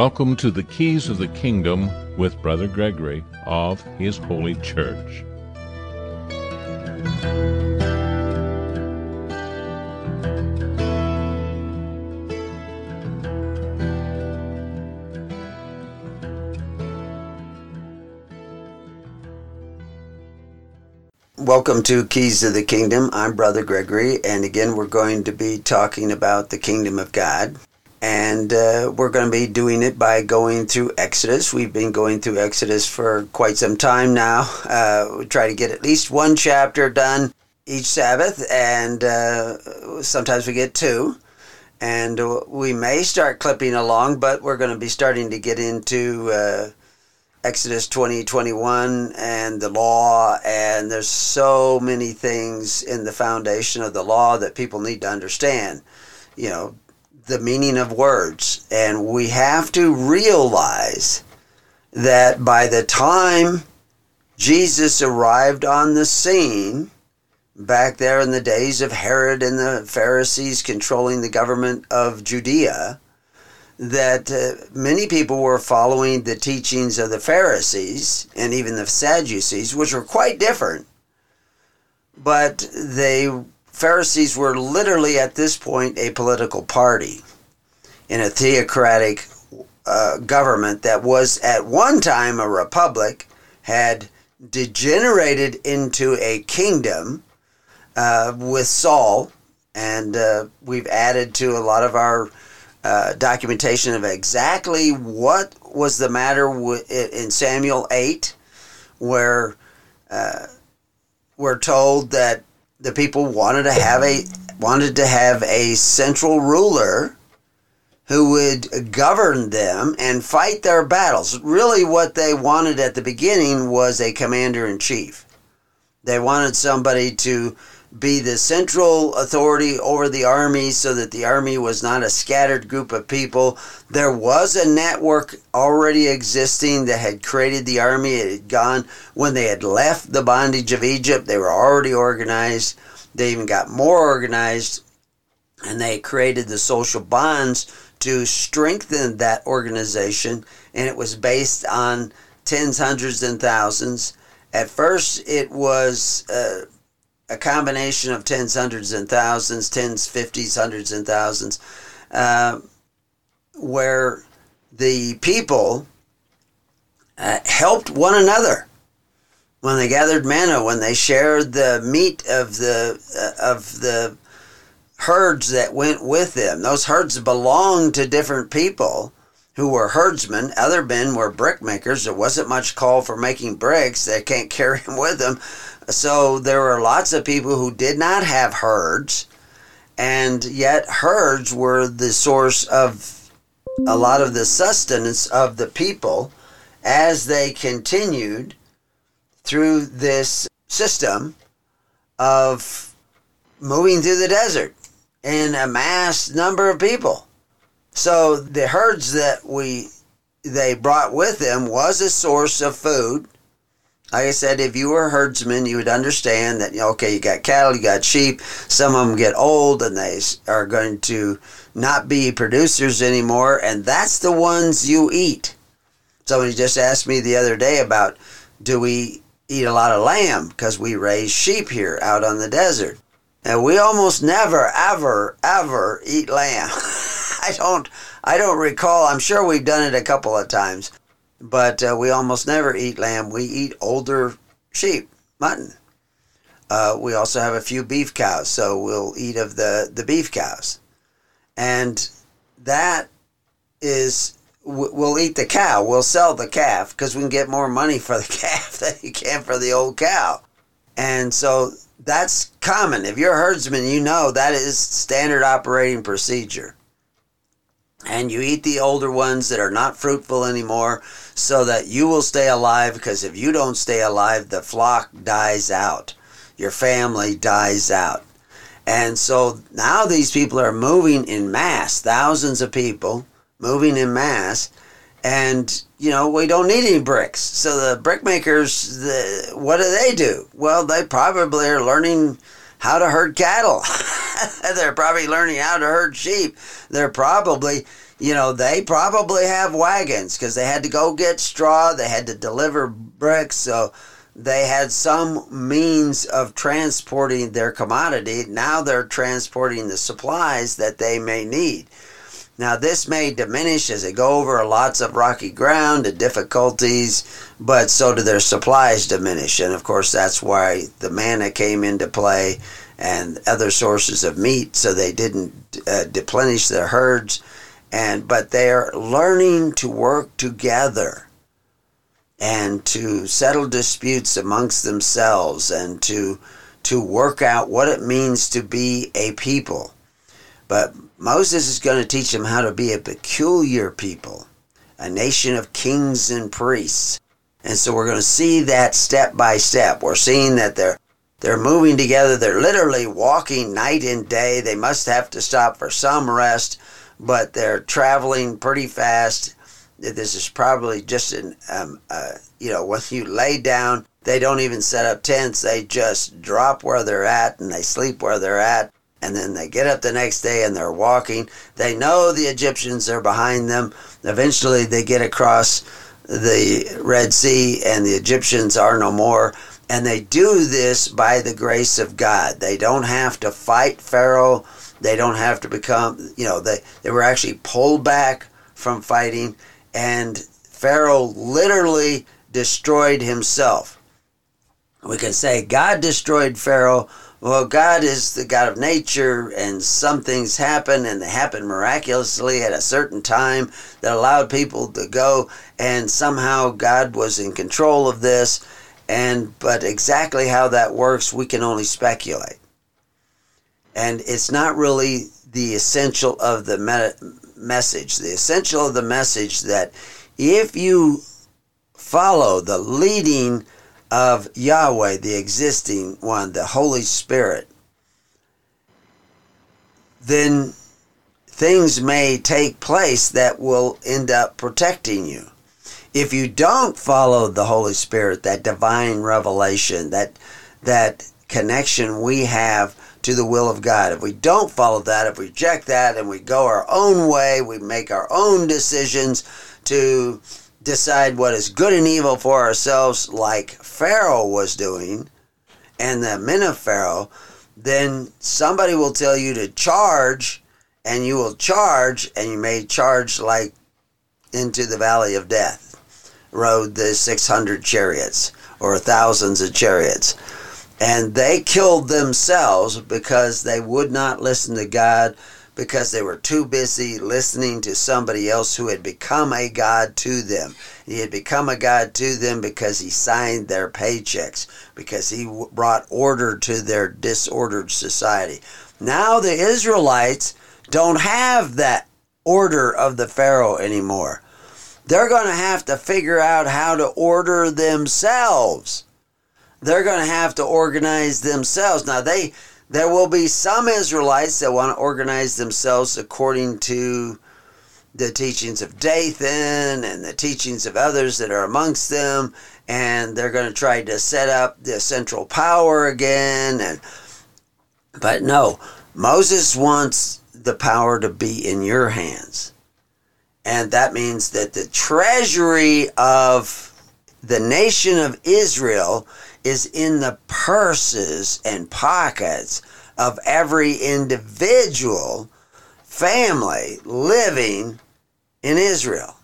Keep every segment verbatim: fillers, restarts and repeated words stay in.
Welcome to the Keys of the Kingdom with Brother Gregory of His Holy Church. Welcome to Keys of the Kingdom. I'm Brother Gregory, and again we're going to be talking about the Kingdom of God. And uh, we're going to be doing it by going through Exodus. We've been going through Exodus for quite some time now. Uh, we try to get at least one chapter done each Sabbath, and uh, sometimes we get two. And uh, we may start clipping along, but we're going to be starting to get into uh, Exodus twenty, twenty-one and the law, and there's so many things in the foundation of the law that people need to understand. You know, the meaning of words. And we have to realize that by the time Jesus arrived on the scene, back there in the days of Herod and the Pharisees controlling the government of Judea, that uh, many people were following the teachings of the Pharisees and even the Sadducees, which were quite different. But the Pharisees were literally at this point a political party in a theocratic uh, government that was at one time a republic, had degenerated into a kingdom uh, with Saul, and uh, we've added to a lot of our Uh, documentation of exactly what was the matter with, in Samuel eight, where uh, we're told that the people wanted to have a wanted to have a central ruler who would govern them and fight their battles. Really, what they wanted at the beginning was a commander-in-chief. They wanted somebody to be the central authority over the army so that the army was not a scattered group of people. There was a network already existing that had created the army. It had gone, when they had left the bondage of Egypt, they were already organized. They even got more organized, and they created the social bonds to strengthen that organization, and it was based on tens, hundreds, and thousands. At first, it was Uh, a combination of tens, hundreds, and thousands, tens, fifties, hundreds, and thousands, uh, where the people uh, helped one another when they gathered manna, when they shared the meat of the uh, of the herds that went with them. Those herds belonged to different people who were herdsmen. Other men were brick makers. There wasn't much call for making bricks. They can't carry them with them. So there were lots of people who did not have herds, and yet herds were the source of a lot of the sustenance of the people as they continued through this system of moving through the desert in a mass number of people. So the herds that we they brought with them was a source of food. Like I said, if you were a herdsman, you would understand that, okay, you got cattle, you got sheep, some of them get old and they are going to not be producers anymore, and that's the ones you eat. Somebody just asked me the other day about, do we eat a lot of lamb? Because we raise sheep here out on the desert. And we almost never, ever, ever eat lamb. I don't, I don't recall. I'm sure we've done it a couple of times. But uh, we almost never eat lamb. We eat older sheep, mutton. Uh, we also have a few beef cows, so we'll eat of the, the beef cows. And that is, we'll eat the cow. We'll sell the calf because we can get more money for the calf than you can for the old cow. And so that's common. If you're a herdsman, you know that is standard operating procedure. And you eat the older ones that are not fruitful anymore so that you will stay alive, because if you don't stay alive, the flock dies out. Your family dies out. And so now these people are moving in mass, thousands of people moving in mass, and, you know, we don't need any bricks. So the brick makers, the, what do they do? Well, they probably are learning how to herd cattle. They're probably learning how to herd sheep. They're probably, you know, they probably have wagons because they had to go get straw. They had to deliver bricks. So they had some means of transporting their commodity. Now they're transporting the supplies that they may need. Now, this may diminish as they go over lots of rocky ground, the difficulties, but so do their supplies diminish. And, of course, that's why the manna came into play and other sources of meat, so they didn't uh, deplenish their herds. And but they're learning to work together and to settle disputes amongst themselves and to to work out what it means to be a people. But Moses is going to teach them how to be a peculiar people, a nation of kings and priests. And so we're going to see that step by step. We're seeing that they're they're moving together. They're literally walking night and day. They must have to stop for some rest, but they're traveling pretty fast. This is probably just an, um, uh, you know, when you lay down, they don't even set up tents. They just drop where they're at and they sleep where they're at. And then they get up the next day and they're walking. They know the Egyptians are behind them. Eventually they get across the Red Sea and the Egyptians are no more. And they do this by the grace of God. They don't have to fight Pharaoh. They don't have to become, you know, they, they were actually pulled back from fighting. And Pharaoh literally destroyed himself. We can say God destroyed Pharaoh. Well, God is the God of nature, and some things happen, and they happen miraculously at a certain time that allowed people to go, and somehow God was in control of this. And but exactly how that works, we can only speculate. And it's not really the essential of the me- message. The essential of the message that if you follow the leading of Yahweh, the existing one, the Holy Spirit, then things may take place that will end up protecting you. If you don't follow the Holy Spirit, that divine revelation, that that connection we have to the will of God, if we don't follow that, if we reject that and we go our own way, we make our own decisions to decide what is good and evil for ourselves like Pharaoh was doing and the men of Pharaoh, then somebody will tell you to charge and you will charge and you may charge like into the valley of death, rode the six hundred chariots or thousands of chariots. And they killed themselves because they would not listen to God, because they were too busy listening to somebody else who had become a god to them. He had become a god to them because he signed their paychecks, because he brought order to their disordered society. Now the Israelites don't have that order of the Pharaoh anymore. They're going to have to figure out how to order themselves. They're going to have to organize themselves. Now they... There will be some Israelites that want to organize themselves according to the teachings of Dathan and the teachings of others that are amongst them, and they're going to try to set up the central power again. And but no, Moses wants the power to be in your hands. And that means that the treasury of the nation of Israel is in the purses and pockets of every individual family living in Israel.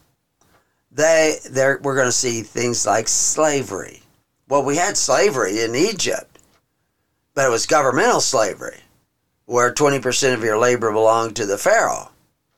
They, they're, we're going to see things like slavery. Well, we had slavery in Egypt, but it was governmental slavery, where twenty percent of your labor belonged to the Pharaoh.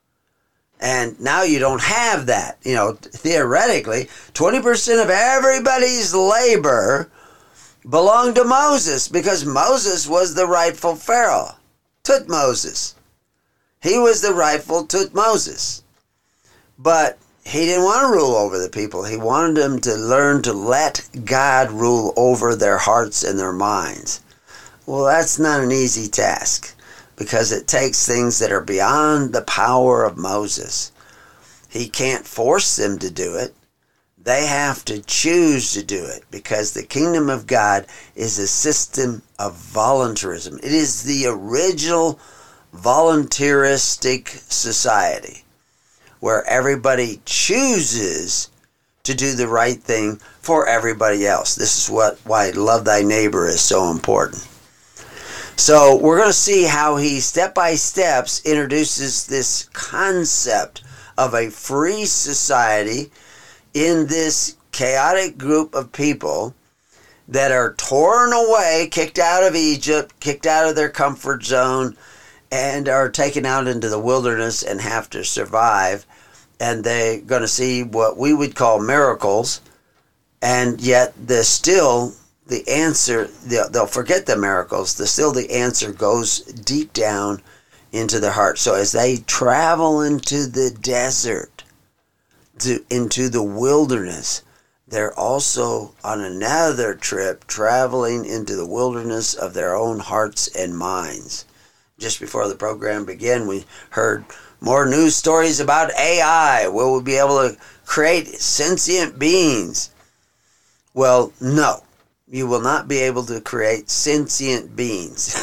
And now you don't have that. You know, theoretically, twenty percent of everybody's labor belonged to Moses, because Moses was the rightful Pharaoh. Tutmosis. He was the rightful Tutmosis. But he didn't want to rule over the people. He wanted them to learn to let God rule over their hearts and their minds. Well, that's not an easy task, because it takes things that are beyond the power of Moses. He can't force them to do it. They have to choose to do it, because the kingdom of God is a system of voluntarism. It is the original voluntaristic society, where everybody chooses to do the right thing for everybody else. This is what why love thy neighbor is so important. So we're going to see how he step by steps introduces this concept of a free society in this chaotic group of people that are torn away, kicked out of Egypt, kicked out of their comfort zone, and are taken out into the wilderness and have to survive. And they're going to see what we would call miracles, and yet the still the answer, they'll, they'll forget the miracles, the still the answer goes deep down into their heart. So as they travel into the desert, to, into the wilderness, they're also on another trip traveling into the wilderness of their own hearts and minds. Just before the program began, we heard more news stories about A I. Will we be able to create sentient beings? Well, no. You will not be able to create sentient beings.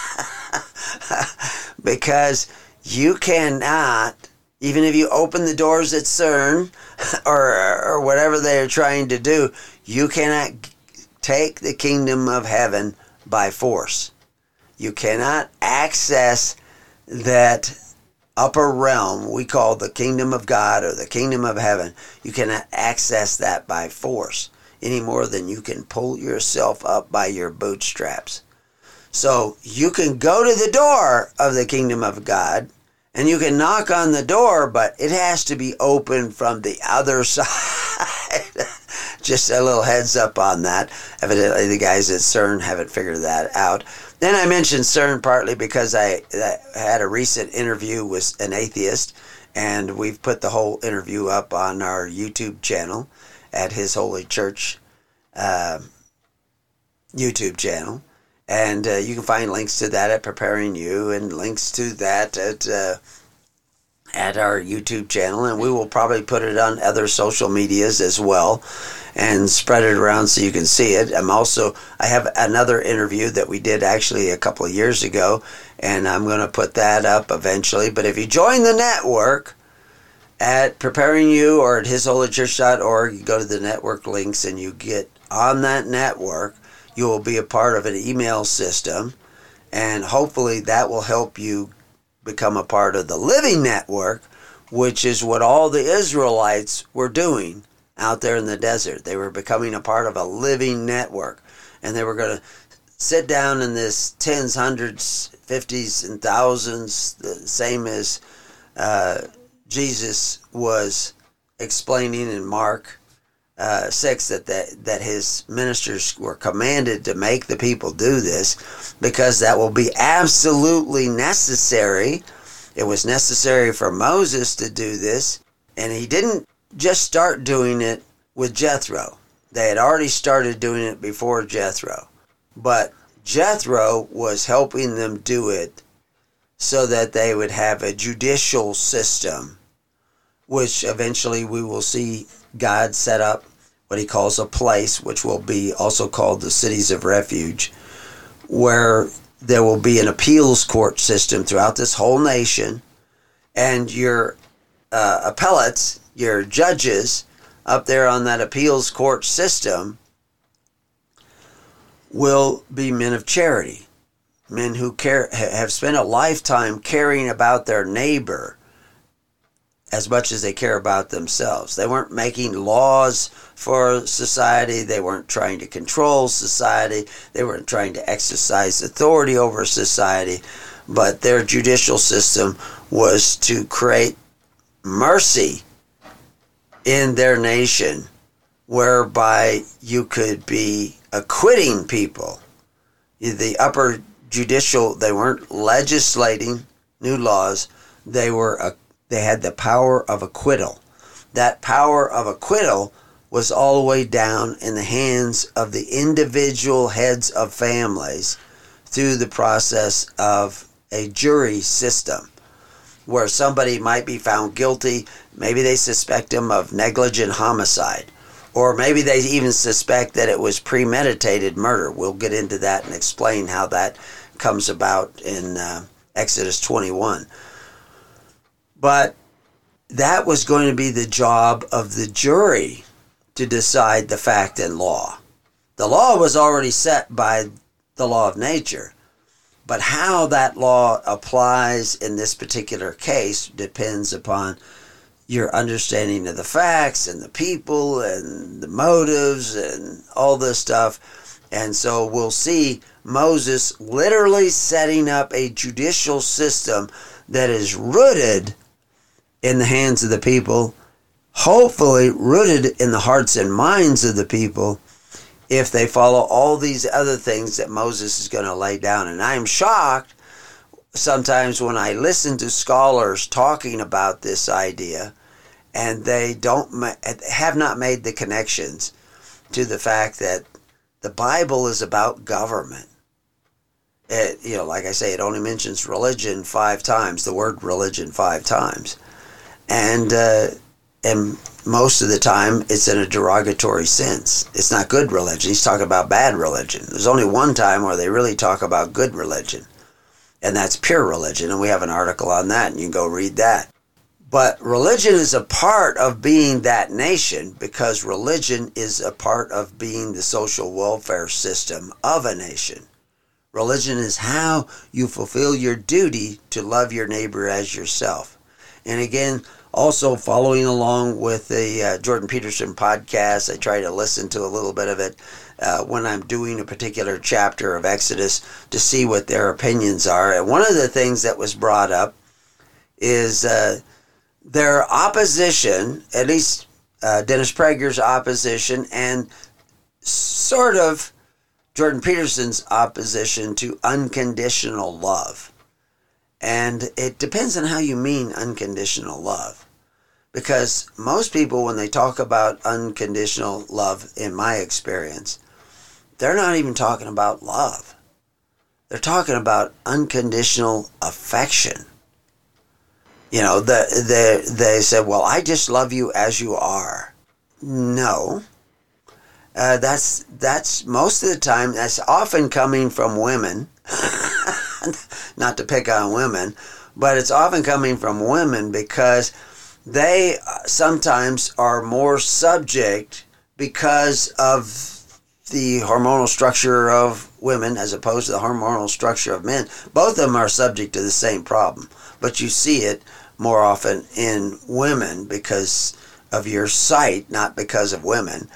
Because you cannot, even if you open the doors at CERN or, or whatever they are trying to do, you cannot take the kingdom of heaven by force. You cannot access that upper realm we call the kingdom of God or the kingdom of heaven. You cannot access that by force any more than you can pull yourself up by your bootstraps. So you can go to the door of the kingdom of God and you can knock on the door, but it has to be open from the other side. Just a little heads up on that. Evidently the guys at CERN haven't figured that out. Then I mentioned CERN partly because I, I had a recent interview with an atheist, and we've put the whole interview up on our YouTube channel at His Holy Church uh, YouTube channel. And uh, you can find links to that at Preparing You, and links to that at uh, at our YouTube channel. And we will probably put it on other social medias as well and spread it around so you can see it. I'm also, I have another interview that we did actually a couple of years ago, and I'm going to put that up eventually. But if you join the network at Preparing You or at his holy church dot org, you go to the network links and you get on that network. You will be a part of an email system, and hopefully that will help you become a part of the living network, which is what all the Israelites were doing out there in the desert. They were becoming a part of a living network, and they were going to sit down in this tens, hundreds, fifties, and thousands, the same as uh, Jesus was explaining in Mark uh, six, that, that that his ministers were commanded to make the people do this, because that will be absolutely necessary. It was necessary for Moses to do this, and he didn't just start doing it with Jethro. They had already started doing it before Jethro, but Jethro was helping them do it so that they would have a judicial system, which eventually we will see God set up what he calls a place, which will be also called the cities of refuge, where there will be an appeals court system throughout this whole nation, and your uh, appellates, your judges up there on that appeals court system will be men of charity, men who care, have spent a lifetime caring about their neighbor as much as they care about themselves. They weren't making laws for society. They weren't trying to control society. They weren't trying to exercise authority over society. But their judicial system was to create mercy in their nation, whereby you could be acquitting people. The upper judicial, they weren't legislating new laws. They were a They had the power of acquittal. That power of acquittal was all the way down in the hands of the individual heads of families through the process of a jury system, where somebody might be found guilty. Maybe they suspect them of negligent homicide, or maybe they even suspect that it was premeditated murder. We'll get into that and explain how that comes about in uh, Exodus twenty-one. But that was going to be the job of the jury to decide the fact and law. The law was already set by the law of nature, but how that law applies in this particular case depends upon your understanding of the facts and the people and the motives and all this stuff. And so we'll see Moses literally setting up a judicial system that is rooted in the hands of the people, hopefully rooted in the hearts and minds of the people, if they follow all these other things that Moses is going to lay down. And I am shocked sometimes when I listen to scholars talking about this idea, and they don't have not made the connections to the fact that the Bible is about government. It, you know, like I say, it only mentions religion five times, the word religion five times. And uh, and most of the time, it's in a derogatory sense. It's not good religion. He's talking about bad religion. There's only one time where they really talk about good religion, and that's pure religion. And we have an article on that, and you can go read that. But religion is a part of being that nation, because religion is a part of being the social welfare system of a nation. Religion is how you fulfill your duty to love your neighbor as yourself. And again, also following along with the uh, Jordan Peterson podcast, I try to listen to a little bit of it uh, when I'm doing a particular chapter of Exodus to see what their opinions are. And one of the things that was brought up is uh, their opposition, at least uh, Dennis Prager's opposition, and sort of Jordan Peterson's opposition to unconditional love. And it depends on how you mean unconditional love. Because most people, when they talk about unconditional love, in my experience, they're not even talking about love. They're talking about unconditional affection. You know, the, the, they said, well, I just love you as you are. No. Uh, that's, that's most of the time, that's often coming from women. Not to pick on women, but it's often coming from women because they sometimes are more subject because of the hormonal structure of women as opposed to the hormonal structure of men. Both of them are subject to the same problem, but you see it more often in women because of your sight, not because of women,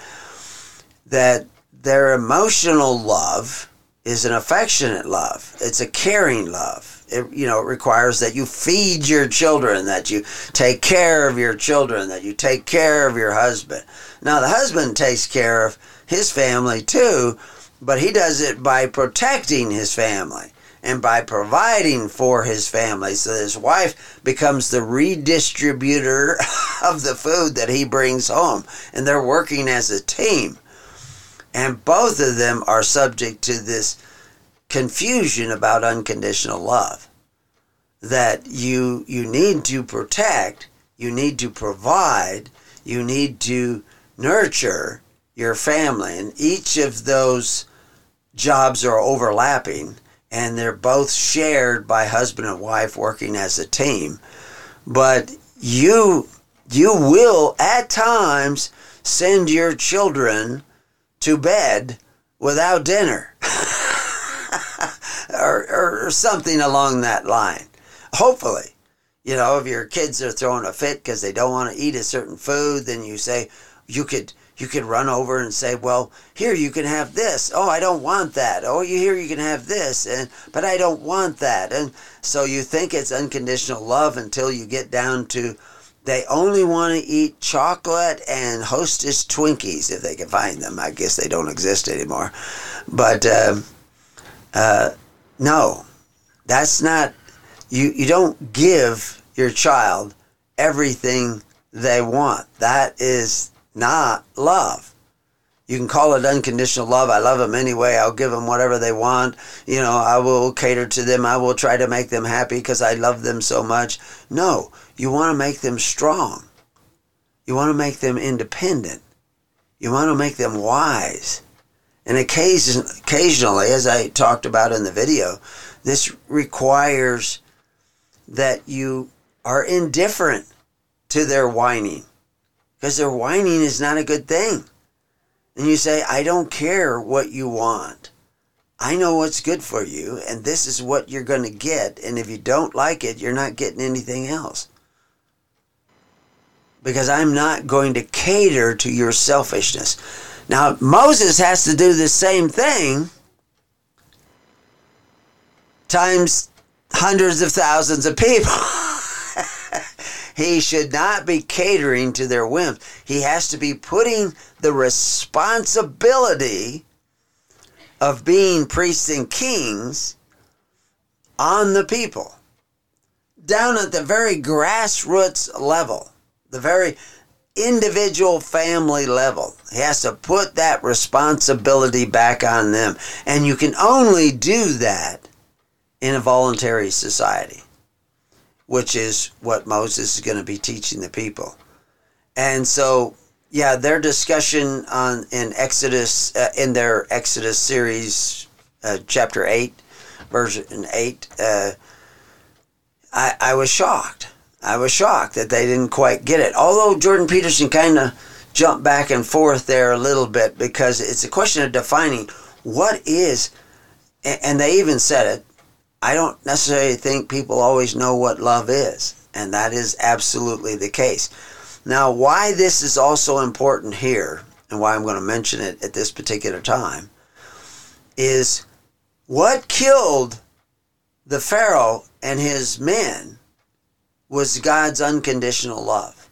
that their emotional love is an affectionate love. It's a caring love. It, you know, it requires that you feed your children, that you take care of your children, that you take care of your husband. Now, the husband takes care of his family too, but he does it by protecting his family and by providing for his family. So his wife becomes the redistributor of the food that he brings home, and they're working as a team. And both of them are subject to this confusion about unconditional love. That you you need to protect, you need to provide, you need to nurture your family. And each of those jobs are overlapping, and they're both shared by husband and wife working as a team. But you you will at times send your children to bed without dinner or, or, or something along that line. Hopefully, you know, if your kids are throwing a fit because they don't want to eat a certain food, then you say, you could you could run over and say, well, here, you can have this. Oh, I don't want that. Oh, you here, you can have this, and but I don't want that. And so you think it's unconditional love until you get down to they only want to eat chocolate and Hostess Twinkies, if they can find them. I guess they don't exist anymore. But uh, uh, no, that's not, you, you don't give your child everything they want. That is not love. You can call it unconditional love. I love them anyway. I'll give them whatever they want. You know, I will cater to them. I will try to make them happy because I love them so much. No, you want to make them strong. You want to make them independent. You want to make them wise. And occasion, occasionally, as I talked about in the video, this requires that you are indifferent to their whining, because their whining is not a good thing. And you say, I don't care what you want. I know what's good for you, and this is what you're going to get. And if you don't like it, you're not getting anything else. Because I'm not going to cater to your selfishness. Now, Moses has to do the same thing times hundreds of thousands of people. He should not be catering to their whims. He has to be putting the responsibility of being priests and kings on the people, down at the very grassroots level, the very individual family level. He has to put that responsibility back on them. And you can only do that in a voluntary society, which is what Moses is going to be teaching the people. And so, yeah, their discussion on in Exodus, uh, in their Exodus series, uh, chapter eight, version eight, uh, I, I was shocked. I was shocked that they didn't quite get it. Although Jordan Peterson kind of jumped back and forth there a little bit, because it's a question of defining what is, and they even said it, I don't necessarily think people always know what love is, and that is absolutely the case. Now, why this is also important here, and why I'm going to mention it at this particular time, is what killed the Pharaoh and his men was God's unconditional love.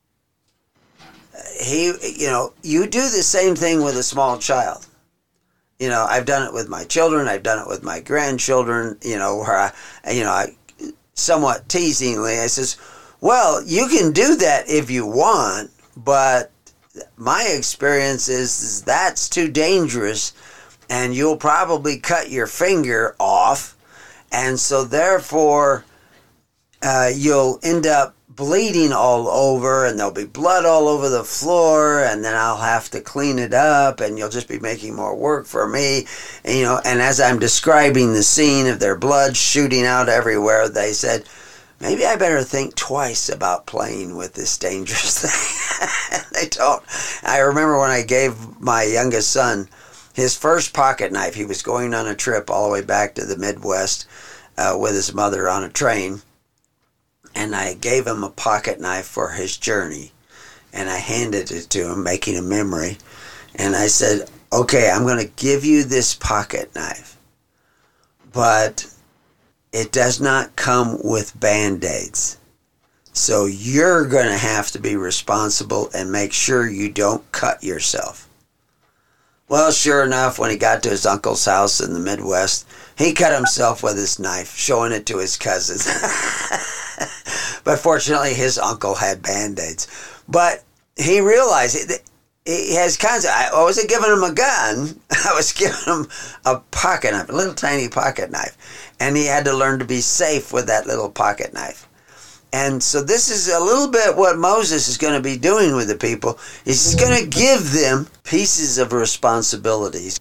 He, you know, you do the same thing with a small child. You know, I've done it with my children. I've done it with my grandchildren, you know, where I, you know, I somewhat teasingly, I says, well, you can do that if you want, but my experience is, is that's too dangerous, and you'll probably cut your finger off, and so therefore uh, you'll end up bleeding all over, and there'll be blood all over the floor, and then I'll have to clean it up, and you'll just be making more work for me. And, you know, and as I'm describing the scene of their blood shooting out everywhere, they said, maybe I better think twice about playing with this dangerous thing. They don't. I remember when I gave my youngest son his first pocket knife. He was going on a trip all the way back to the Midwest uh, with his mother on a train. And I gave him a pocket knife for his journey. And I handed it to him, making a memory. And I said, okay, I'm going to give you this pocket knife. But it does not come with Band-Aids. So you're going to have to be responsible and make sure you don't cut yourself. Well, sure enough, when he got to his uncle's house in the Midwest, he cut himself with his knife, showing it to his cousins. But fortunately, his uncle had Band-Aids. But he realized it, he has concept. I wasn't giving him a gun. I was giving him a pocket knife, a little tiny pocket knife. And he had to learn to be safe with that little pocket knife. And so this is a little bit what Moses is going to be doing with the people. He's going to give them pieces of responsibilities.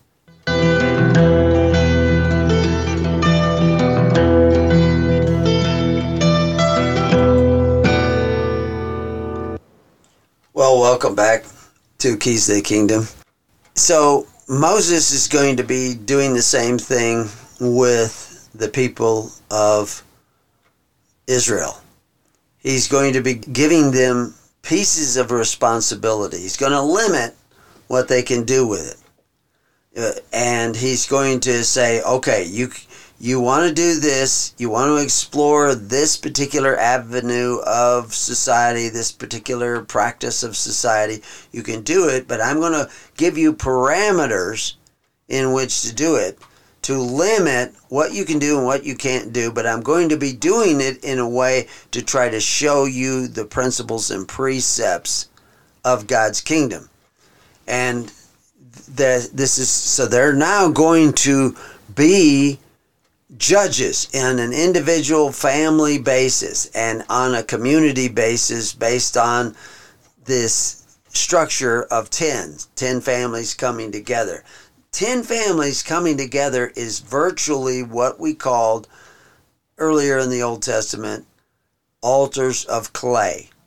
Well, welcome back to Keys to the Kingdom. So Moses is going to be doing the same thing with the people of Israel. He's going to be giving them pieces of responsibility. He's going to limit what they can do with it. Uh, and he's going to say, okay, you you want to do this, you want to explore this particular avenue of society, this particular practice of society, you can do it, but I'm going to give you parameters in which to do it, to limit what you can do and what you can't do, but I'm going to be doing it in a way to try to show you the principles and precepts of God's kingdom. And the, this is, so they're now going to be judges on an individual family basis and on a community basis based on this structure of ten, ten families coming together. Ten families coming together is virtually what we called earlier in the Old Testament altars of clay.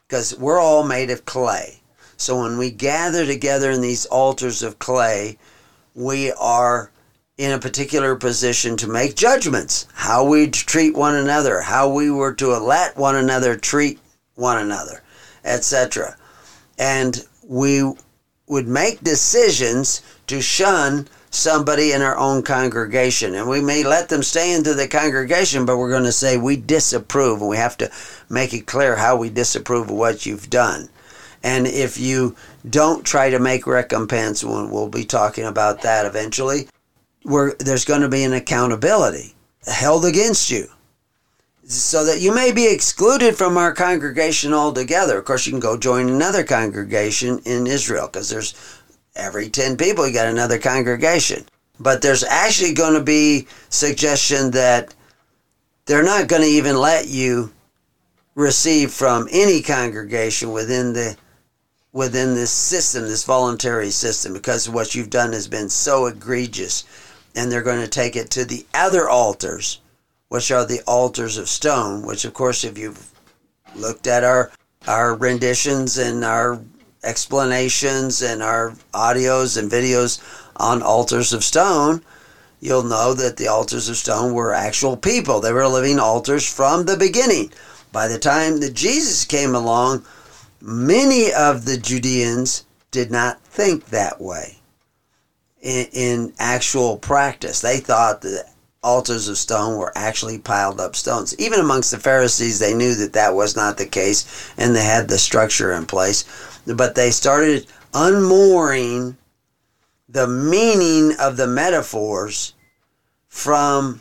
because we're all made of clay. So when we gather together in these altars of clay, we are in a particular position to make judgments, how we treat one another, how we were to let one another treat one another, et cetera. And we would make decisions to shun somebody in our own congregation. And we may let them stay into the congregation, but we're going to say we disapprove, and we have to make it clear how we disapprove of what you've done. And if you don't try to make recompense, we'll be talking about that eventually, where there's going to be an accountability held against you, so that you may be excluded from our congregation altogether. Of course, you can go join another congregation in Israel, because there's every ten people, you got another congregation. But there's actually going to be suggestion that they're not going to even let you receive from any congregation within the within this system, this voluntary system, because what you've done has been so egregious. And they're going to take it to the other altars, which are the altars of stone, which, of course, if you've looked at our our renditions and our explanations and our audios and videos on altars of stone, you'll know that the altars of stone were actual people. They were living altars from the beginning. By the time that Jesus came along, many of the Judeans did not think that way in, in actual practice. They thought that altars of stone were actually piled up stones. Even amongst the Pharisees, they knew that that was not the case, and they had the structure in place. But they started unmooring the meaning of the metaphors from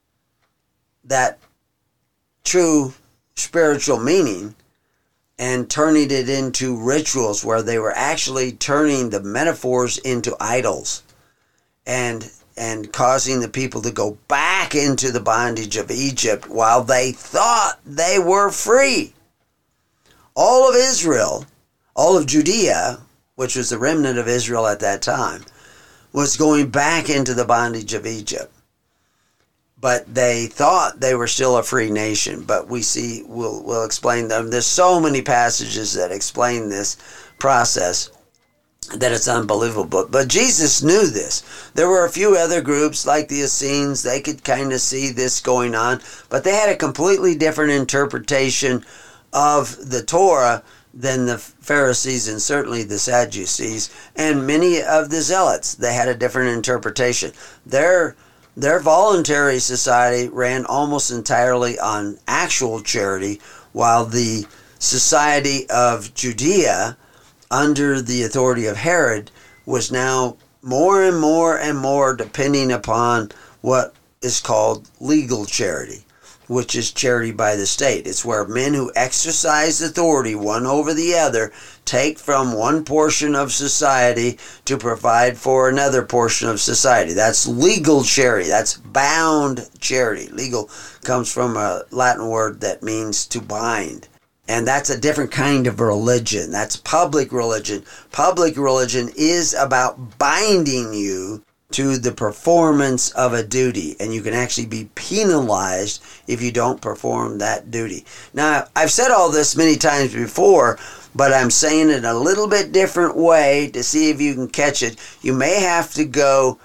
that true spiritual meaning and turning it into rituals, where they were actually turning the metaphors into idols and and causing the people to go back into the bondage of Egypt while they thought they were free. All of Israel, all of Judea, which was the remnant of Israel at that time, was going back into the bondage of Egypt. But they thought they were still a free nation. But we see, we'll, we'll explain them. There's so many passages that explain this process that it's unbelievable. But Jesus knew this. There were a few other groups like the Essenes. They could kind of see this going on. But they had a completely different interpretation of the Torah than the Pharisees and certainly the Sadducees. And many of the Zealots, they had a different interpretation. Their Their voluntary society ran almost entirely on actual charity, while the society of Judea, under the authority of Herod, was now more and more and more depending upon what is called legal charity, which is charity by the state. It's where men who exercise authority one over the other take from one portion of society to provide for another portion of society. That's legal charity. That's bound charity. Legal comes from a Latin word that means to bind. And that's a different kind of religion. That's public religion. Public religion is about binding you to the performance of a duty, and you can actually be penalized if you don't perform that duty. Now, I've said all this many times before, but I'm saying it a little bit different way to see if you can catch it. You may have to go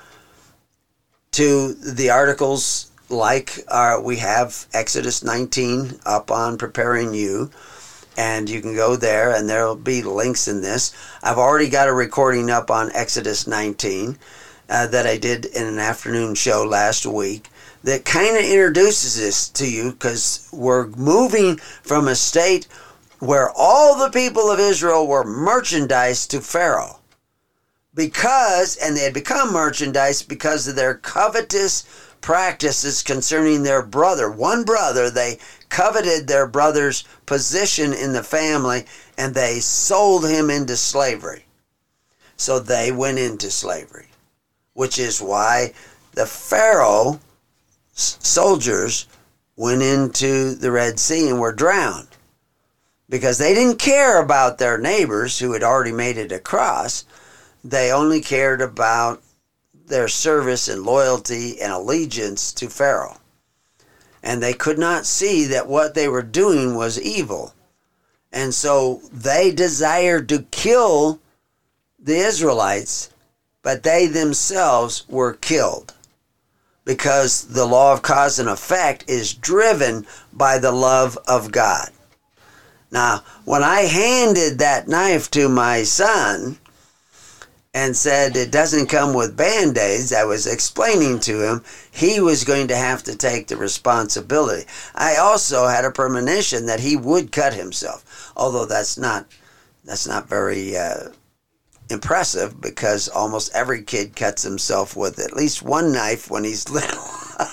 to the articles like uh, we have Exodus nineteen up on Preparing You, and you can go there, and there will be links in this. I've already got a recording up on Exodus nineteen. Uh, that I did in an afternoon show last week that kind of introduces this to you, because we're moving from a state where all the people of Israel were merchandise to Pharaoh. Because, and they had become merchandise because of their covetous practices concerning their brother. One brother, they coveted their brother's position in the family, and they sold him into slavery. So they went into slavery. Which is why the Pharaoh soldiers went into the Red Sea and were drowned. Because they didn't care about their neighbors who had already made it across. They only cared about their service and loyalty and allegiance to Pharaoh. And they could not see that what they were doing was evil. And so they desired to kill the Israelites, but they themselves were killed, because the law of cause and effect is driven by the love of God. Now, when I handed that knife to my son and said it doesn't come with Band-Aids, I was explaining to him he was going to have to take the responsibility. I also had a premonition that he would cut himself, although that's not that's not very uh, impressive, because almost every kid cuts himself with at least one knife when he's little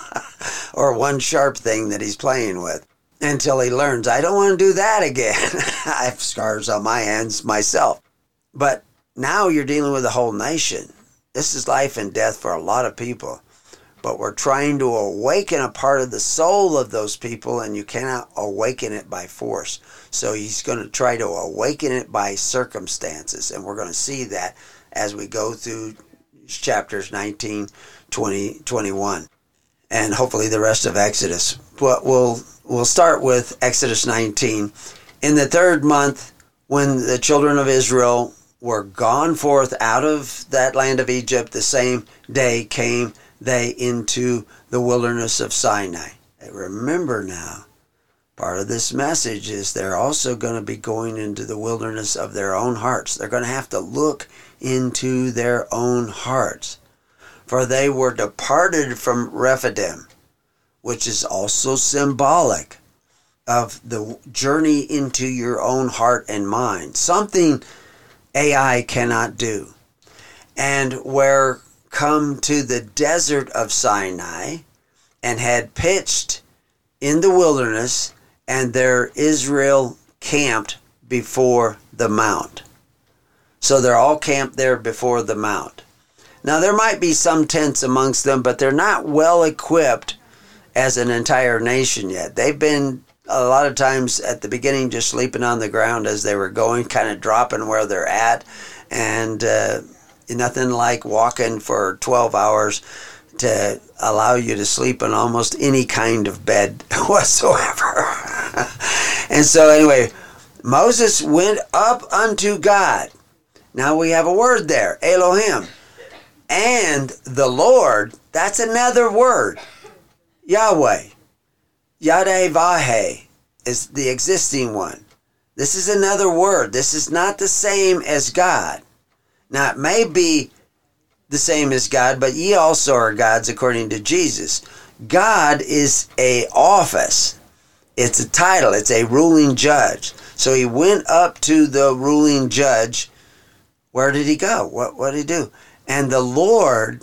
or one sharp thing that he's playing with, until he learns, I don't want to do that again. I have scars on my hands myself. But now you're dealing with a whole nation. This is life and death for a lot of people. But we're trying to awaken a part of the soul of those people, and you cannot awaken it by force. So he's going to try to awaken it by circumstances. And we're going to see that as we go through chapters nineteen, twenty, twenty-one. And hopefully the rest of Exodus. But we'll, we'll start with Exodus nineteen. In the third month, when the children of Israel were gone forth out of that land of Egypt, the same day came they into the wilderness of Sinai. And remember now, part of this message is they're also going to be going into the wilderness of their own hearts. They're going to have to look into their own hearts. For they were departed from Rephidim, which is also symbolic of the journey into your own heart and mind. Something A I cannot do. And where come to the desert of Sinai, and had pitched in the wilderness, and there Israel camped before the mount. So they're all camped there before the mount. Now there might be some tents amongst them, but they're not well equipped as an entire nation yet. They've been a lot of times at the beginning just sleeping on the ground as they were going, kind of dropping where they're at, and uh, nothing like walking for twelve hours to allow you to sleep in almost any kind of bed whatsoever. And so anyway, Moses went up unto God. Now we have a word there, Elohim. And the Lord, that's another word, Yahweh. Yadeh-Vaheh is the existing one. This is another word. This is not the same as God. Now, it may be the same as God, but ye also are gods according to Jesus. God is a office. It's a title. It's a ruling judge. So he went up to the ruling judge. Where did he go? What, what did he do? And the Lord,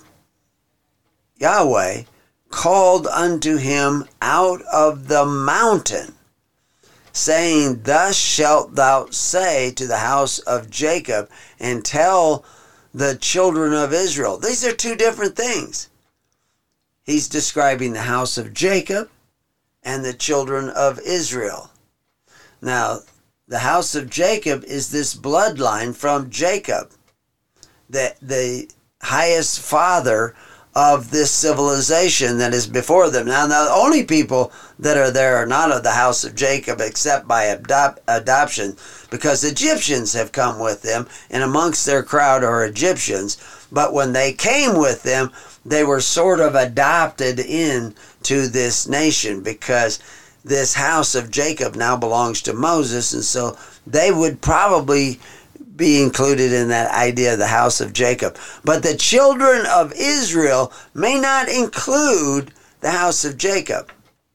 Yahweh, called unto him out of the mountain, saying, Thus shalt thou say to the house of Jacob, and tell the children of Israel. These are two different things. He's describing the house of Jacob and the children of Israel. Now, the house of Jacob is this bloodline from Jacob, the, the highest father of this civilization that is before them. Now, the only people that are there are not of the house of Jacob except by adop- adoption, because Egyptians have come with them, and amongst their crowd are Egyptians. But when they came with them, they were sort of adopted in to this nation, because this house of Jacob now belongs to Moses, and so they would probably be included in that idea of the house of Jacob. But the children of Israel may not include the house of Jacob.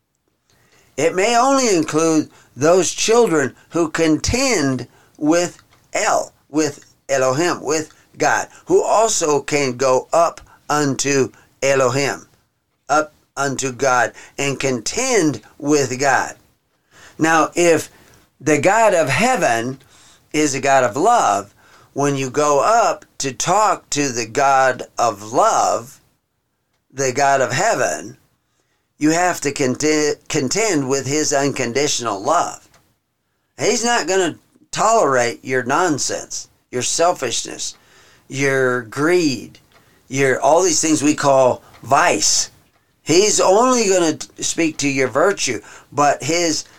It may only include those children who contend with El, with Elohim, with God, who also can go up unto Elohim, up unto God, and contend with God. Now, if the God of heaven is a God of love, when you go up to talk to the God of love, the God of heaven, you have to contend, contend with his unconditional love. He's not going to tolerate your nonsense, your selfishness, your greed, your all these things we call vice. He's only going to speak to your virtue, but his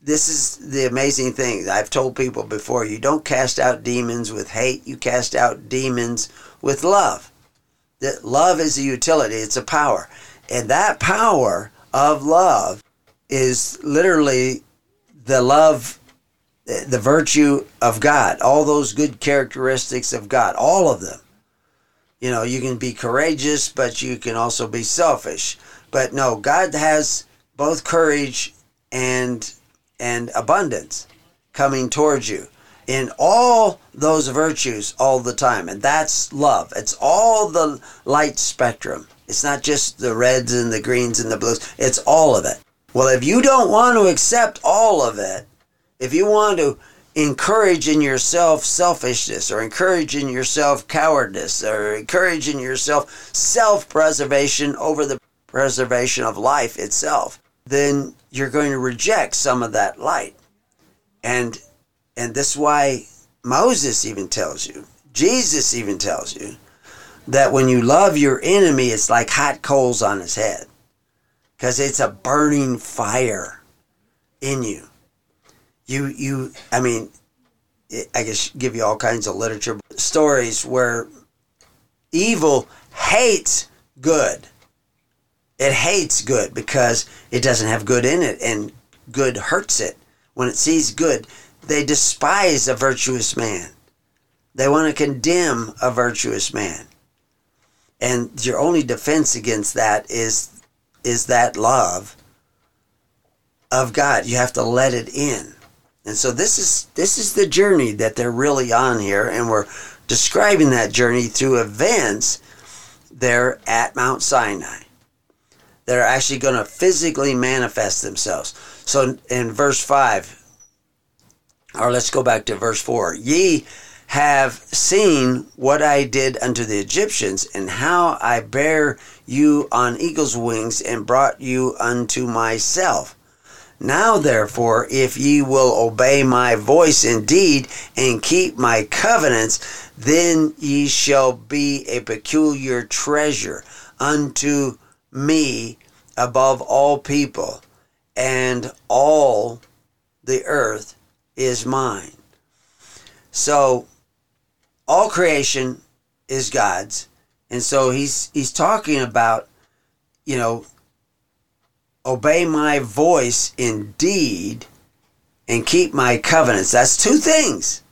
this is the amazing thing. I've told people before, you don't cast out demons with hate. You cast out demons with love. That love is a utility. It's a power. And that power of love is literally the love, the virtue of God. All those good characteristics of God. All of them. You know, you can be courageous, but you can also be selfish. But no, God has both courage and and abundance coming towards you in all those virtues all the time. And that's love. It's all the light spectrum. It's not just the reds and the greens and the blues. It's all of it. Well, if you don't want to accept all of it, if you want to encourage in yourself selfishness, or encourage in yourself cowardice, or encourage in yourself self-preservation over the preservation of life itself, then you're going to reject some of that light. And and this is why Moses even tells you, Jesus even tells you, that when you love your enemy, it's like hot coals on his head. Because it's a burning fire in you. You, you, I mean, I guess give you all kinds of literature stories where evil hates good. It hates good because it doesn't have good in it, and good hurts it. When it sees good, they despise a virtuous man. They want to condemn a virtuous man. And your only defense against that is, is that love of God. You have to let it in. And so this is this is the journey that they're really on here, and we're describing that journey through events there at Mount Sinai that are actually going to physically manifest themselves. So in verse five, or let's go back to verse four. Ye have seen what I did unto the Egyptians, and how I bare you on eagle's wings, and brought you unto myself. Now therefore, if ye will obey my voice indeed, and keep my covenants, then ye shall be a peculiar treasure unto me above all people, and all the earth is mine. So all creation is God's, and so he's he's talking about, you know, obey my voice indeed and keep my covenants. That's two things.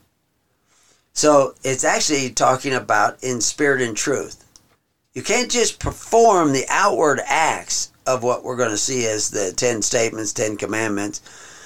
So it's actually talking about in spirit and truth. You can't just perform the outward acts of what we're going to see as the ten statements, ten commandments.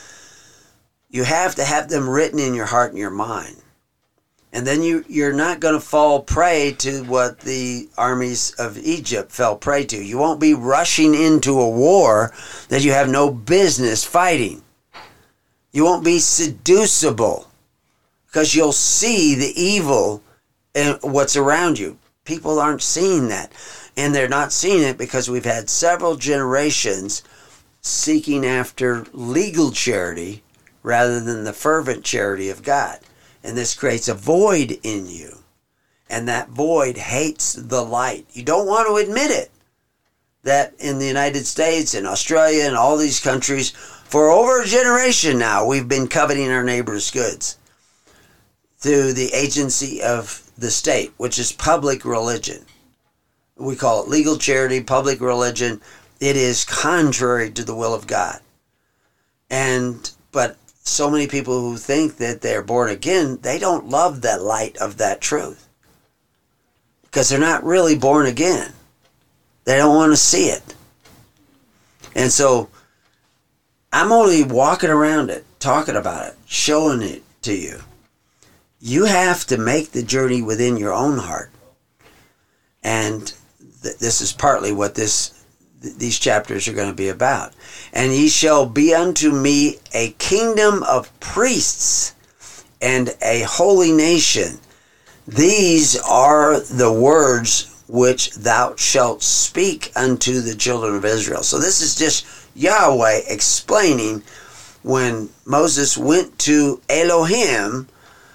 You have to have them written in your heart and your mind. And then you, you're not going to fall prey to what the armies of Egypt fell prey to. You won't be rushing into a war that you have no business fighting. You won't be seducible because you'll see the evil in what's around you. People aren't seeing that. And they're not seeing it because we've had several generations seeking after legal charity rather than the fervent charity of God. And this creates a void in you. And that void hates the light. You don't want to admit it. That in the United States and Australia and all these countries, for over a generation now, we've been coveting our neighbor's goods through the agency of the state, which is public religion. We call it legal charity, public religion. It is contrary to the will of God. And, but so many people who think that they're born again, they don't love that light of that truth. Because they're not really born again. They don't want to see it. And so, I'm only walking around it, talking about it, showing it to you. You have to make the journey within your own heart. And th- this is partly what this these chapters are going to be about. And ye shall be unto me a kingdom of priests and a holy nation. These are the words which thou shalt speak unto the children of Israel. So this is just Yahweh explaining when Moses went to Elohim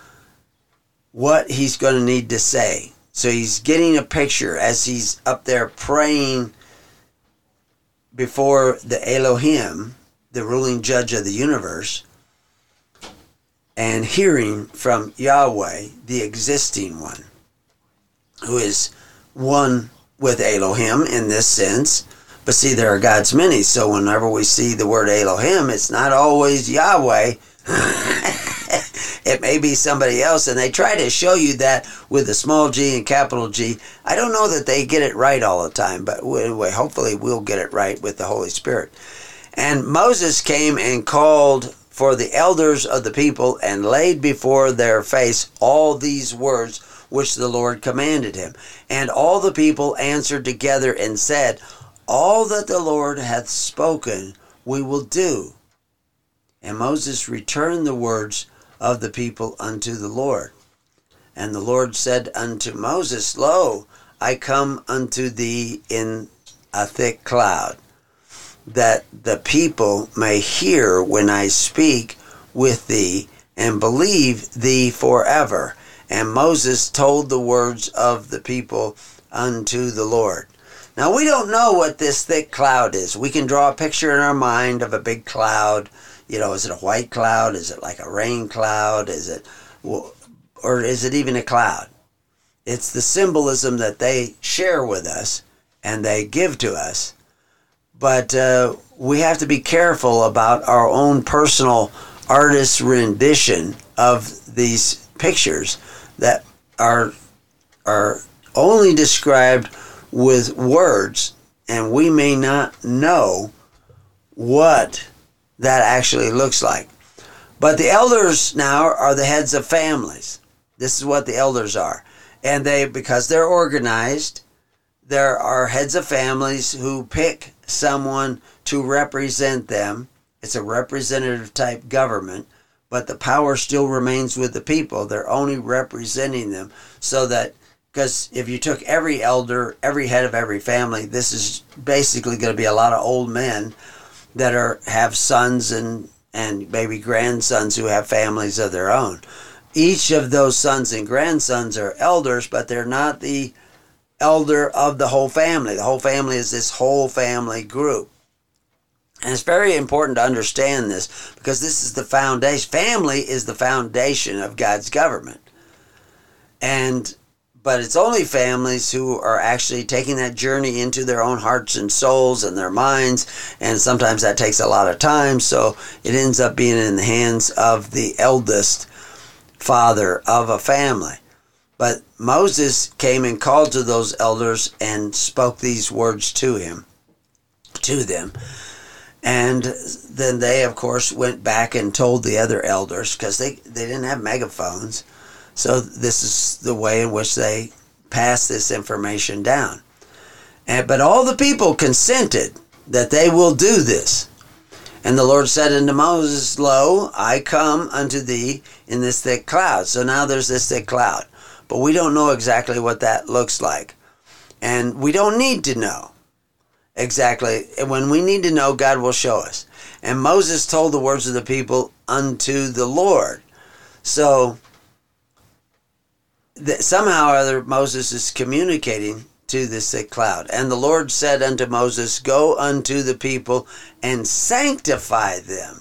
what he's going to need to say. So he's getting a picture as he's up there praying before the Elohim, the ruling judge of the universe, and hearing from Yahweh, the existing one, who is one with Elohim in this sense. But see, there are God's many, so whenever we see the word Elohim, it's not always Yahweh. It may be somebody else, and they try to show you that with a small g and capital G. I don't know that they get it right all the time, but anyway, hopefully we'll get it right with the Holy Spirit. And Moses came and called for the elders of the people and laid before their face all these words which the Lord commanded him. And all the people answered together and said, all that the Lord hath spoken we will do. And Moses returned the words of the people unto the Lord. And the Lord said unto Moses, lo, I come unto thee in a thick cloud, that the people may hear when I speak with thee, and believe thee forever. And Moses told the words of the people unto the Lord. Now, we don't know what this thick cloud is. We can draw a picture in our mind of a big cloud. You know, is it a white cloud? Is it like a rain cloud? Is it, or is it even a cloud? It's the symbolism that they share with us and they give to us. But uh, we have to be careful about our own personal artist's rendition of these pictures that are are only described with words, and we may not know what that actually looks like. But the elders now are the heads of families. This is what the elders are. And they, because they're organized, there are heads of families who pick someone to represent them. It's a representative type government, but the power still remains with the people. They're only representing them so that, because if you took every elder, every head of every family, this is basically going to be a lot of old men that are have sons and, and maybe grandsons who have families of their own. Each of those sons and grandsons are elders, but they're not the elder of the whole family. The whole family is this whole family group. And it's very important to understand this, because this is the foundation. Family is the foundation of God's government. And but it's only families who are actually taking that journey into their own hearts and souls and their minds, and sometimes that takes a lot of time, so it ends up being in the hands of the eldest father of a family. But Moses came and called to those elders and spoke these words to him, to them. And then they, of course, went back and told the other elders, because they, they didn't have megaphones. So this is the way in which they passed this information down. And, but all the people consented that they will do this. And the Lord said unto Moses, lo, I come unto thee in this thick cloud. So now there's this thick cloud. But we don't know exactly what that looks like. And we don't need to know exactly. When we need to know, God will show us. And Moses told the words of the people unto the Lord. So that somehow or other Moses is communicating to this thick cloud. And the Lord said unto Moses, go unto the people and sanctify them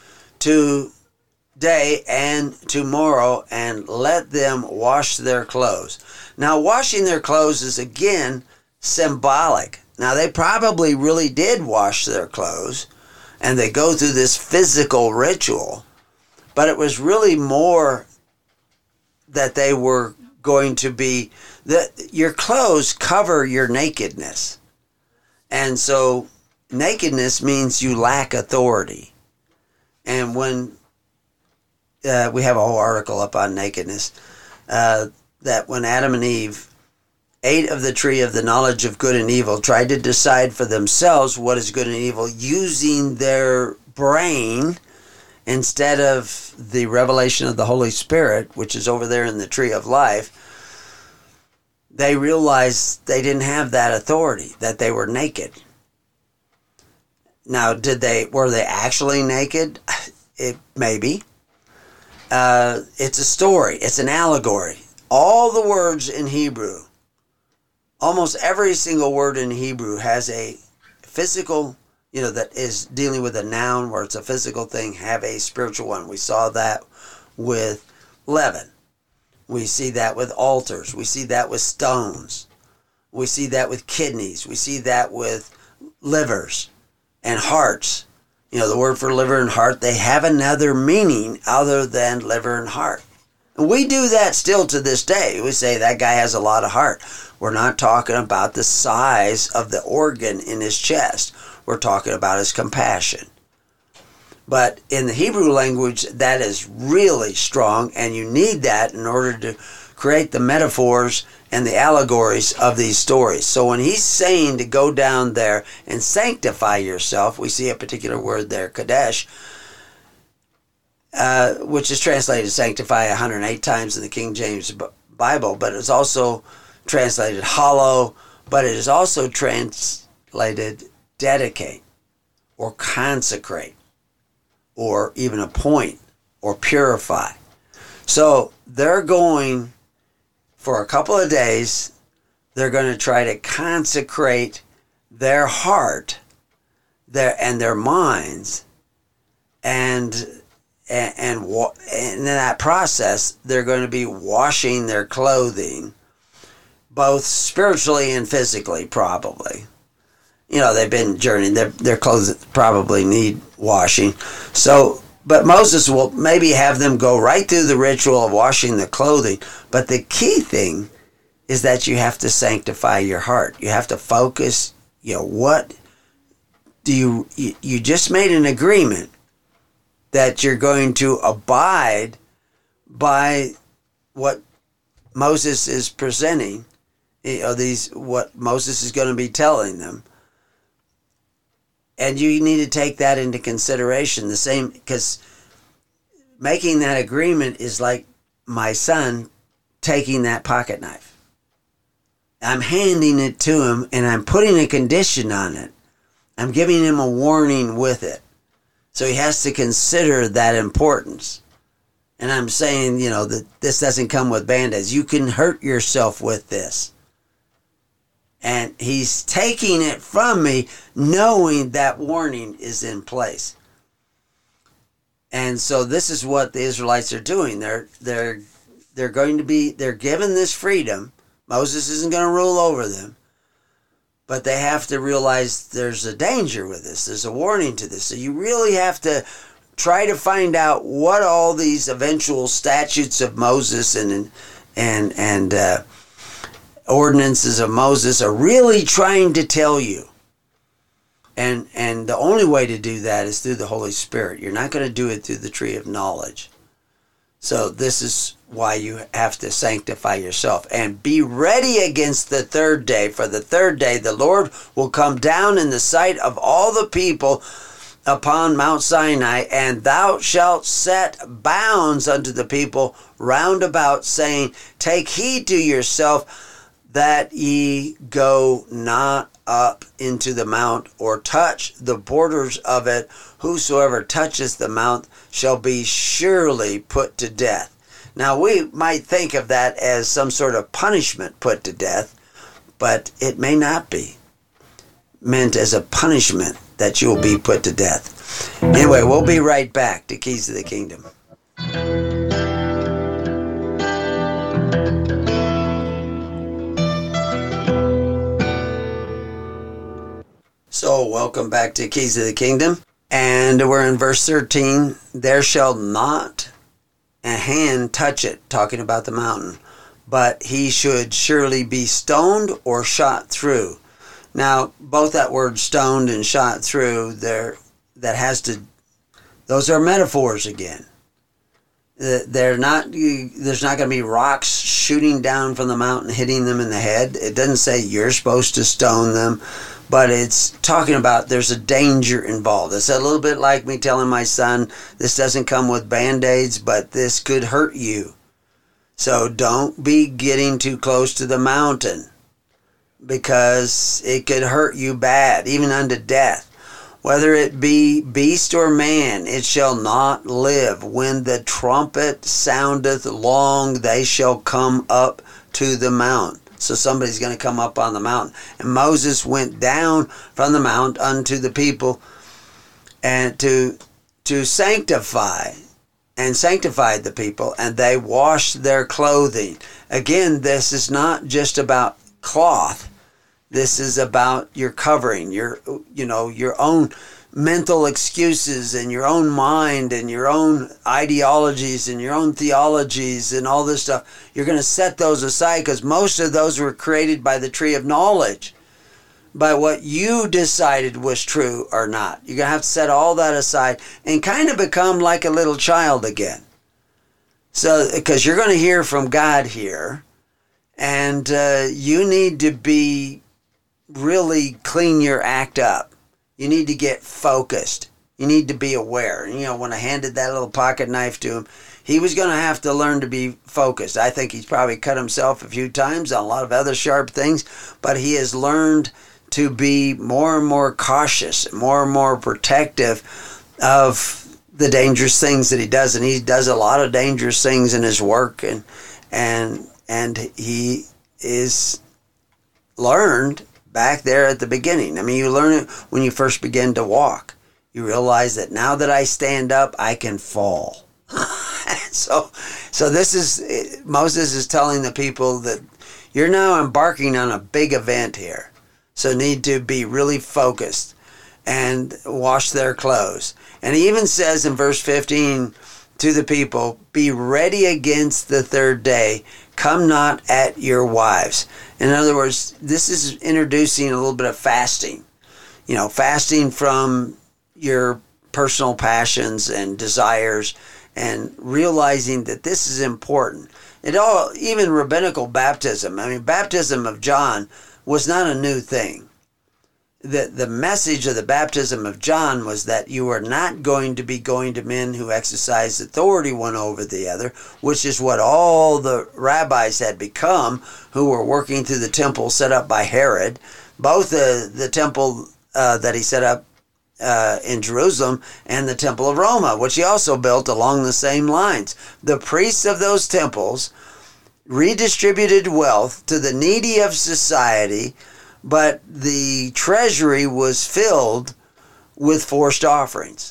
today and tomorrow, and let them wash their clothes. Now, washing their clothes is again symbolic. Now, they probably really did wash their clothes, and they go through this physical ritual, but it was really more that they were going to be, that your clothes cover your nakedness. And so nakedness means you lack authority. And when uh, we have a whole article up on nakedness, uh, that when Adam and Eve ate of the tree of the knowledge of good and evil, tried to decide for themselves what is good and evil using their brain instead of the revelation of the Holy Spirit, which is over there in the tree of life, they realized they didn't have that authority, that they were naked. Now, did they, were they actually naked? It maybe. Uh, it's a story. It's an allegory. All the words in Hebrew, almost every single word in Hebrew has a physical you know, that is dealing with a noun where it's a physical thing, have a spiritual one. We saw that with leaven. We see that with altars. We see that with stones. We see that with kidneys. We see that with livers and hearts. You know, the word for liver and heart, they have another meaning other than liver and heart. And we do that still to this day. We say that guy has a lot of heart. We're not talking about the size of the organ in his chest. We're talking about his compassion. But in the Hebrew language, that is really strong, and you need that in order to create the metaphors and the allegories of these stories. So when he's saying to go down there and sanctify yourself, we see a particular word there, kadesh, uh, which is translated sanctify one hundred eight times in the King James Bible, but it's also translated hallow, but it is also translated dedicate or consecrate or even appoint or purify. So they're going for a couple of days, they're going to try to consecrate their heart their and their minds, and and and, and in that process they're going to be washing their clothing, both spiritually and physically, probably. You know, they've been journeying, their, their clothes probably need washing. So, but Moses will maybe have them go right through the ritual of washing the clothing. But the key thing is that you have to sanctify your heart. You have to focus, you know, what do you, you, you just made an agreement that you're going to abide by what Moses is presenting, you know, these, what Moses is going to be telling them. And you need to take that into consideration. The same, because making that agreement is like my son taking that pocket knife. I'm handing it to him and I'm putting a condition on it. I'm giving him a warning with it. So he has to consider that importance. And I'm saying, you know, that this doesn't come with Band-Aids. You can hurt yourself with this. And he's taking it from me knowing that warning is in place. And so this is what the Israelites are doing. They're they're they're going to be they're given this freedom. Moses isn't going to rule over them. But they have to realize there's a danger with this. There's a warning to this. So you really have to try to find out what all these eventual statutes of Moses and and and uh ordinances of Moses are really trying to tell you. And and the only way to do that is through the Holy Spirit. You're not going to do it through the tree of knowledge. So this is why you have to sanctify yourself and be ready against the third day. For the third day the Lord will come down in the sight of all the people upon Mount Sinai, and thou shalt set bounds unto the people round about, saying, take heed to yourself that ye go not up into the mount, or touch the borders of it. Whosoever toucheth the mount shall be surely put to death. Now we might think of that as some sort of punishment, put to death, but it may not be meant as a punishment that you'll be put to death. Anyway, we'll be right back to Keys of the Kingdom. So, welcome back to Keys of the Kingdom. And we're in verse thirteen. There shall not a hand touch it, talking about the mountain, but he should surely be stoned or shot through. Now, both that word stoned and shot through, there that has to, those are metaphors again. They're not, there's not going to be rocks shooting down from the mountain, hitting them in the head. It doesn't say you're supposed to stone them. But it's talking about there's a danger involved. It's a little bit like me telling my son, this doesn't come with Band-Aids, but this could hurt you. So don't be getting too close to the mountain, because it could hurt you bad, even unto death. Whether it be beast or man, it shall not live. When the trumpet soundeth long, they shall come up to the mount. So somebody's going to come up on the mountain. And Moses went down from the mount unto the people and to to sanctify and sanctified the people, and they washed their clothing. Again, this is not just about cloth. This is about your covering, your you know, your own mental excuses and your own mind and your own ideologies and your own theologies and all this stuff. You're going to set those aside, because most of those were created by the tree of knowledge, by what you decided was true or not. You're going to have to set all that aside and kind of become like a little child again. So, because you're going to hear from God here, and uh, you need to be really clean your act up. You need to get focused. You need to be aware. You know, when I handed that little pocket knife to him, he was going to have to learn to be focused. I think he's probably cut himself a few times on a lot of other sharp things, but he has learned to be more and more cautious, more and more protective of the dangerous things that he does. And he does a lot of dangerous things in his work, and and and he is learned back there at the beginning. I mean, you learn it when you first begin to walk. You realize that now that I stand up, I can fall. so, so this is, Moses is telling the people that you're now embarking on a big event here. So need to be really focused and wash their clothes. And he even says in verse fifteen to the people, be ready against the third day. Come not at your wives. In other words, this is introducing a little bit of fasting. You know, fasting from your personal passions and desires, and realizing that this is important. It all, even rabbinical baptism. I mean, baptism of John was not a new thing. The, the message of the baptism of John was that you are not going to be going to men who exercise authority one over the other, which is what all the rabbis had become, who were working through the temple set up by Herod. Both the, the temple uh, that he set up uh, in Jerusalem and the temple of Roma, which he also built along the same lines. The priests of those temples redistributed wealth to the needy of society, but the treasury was filled with forced offerings,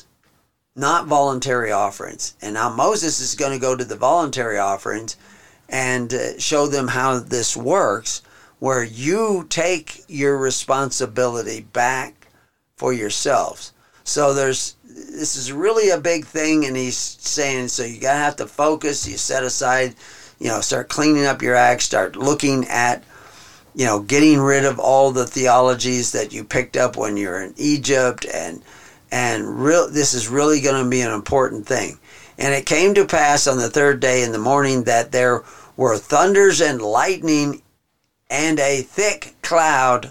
not voluntary offerings. And now Moses is going to go to the voluntary offerings and uh, show them how this works, where you take your responsibility back for yourselves. So there's this is really a big thing, and he's saying, so you gotta have to focus. You set aside, you know, start cleaning up your act, start looking at, you know, getting rid of all the theologies that you picked up when you're in Egypt, and and real this is really going to be an important thing. And it came to pass on the third day in the morning that there were thunders and lightning and a thick cloud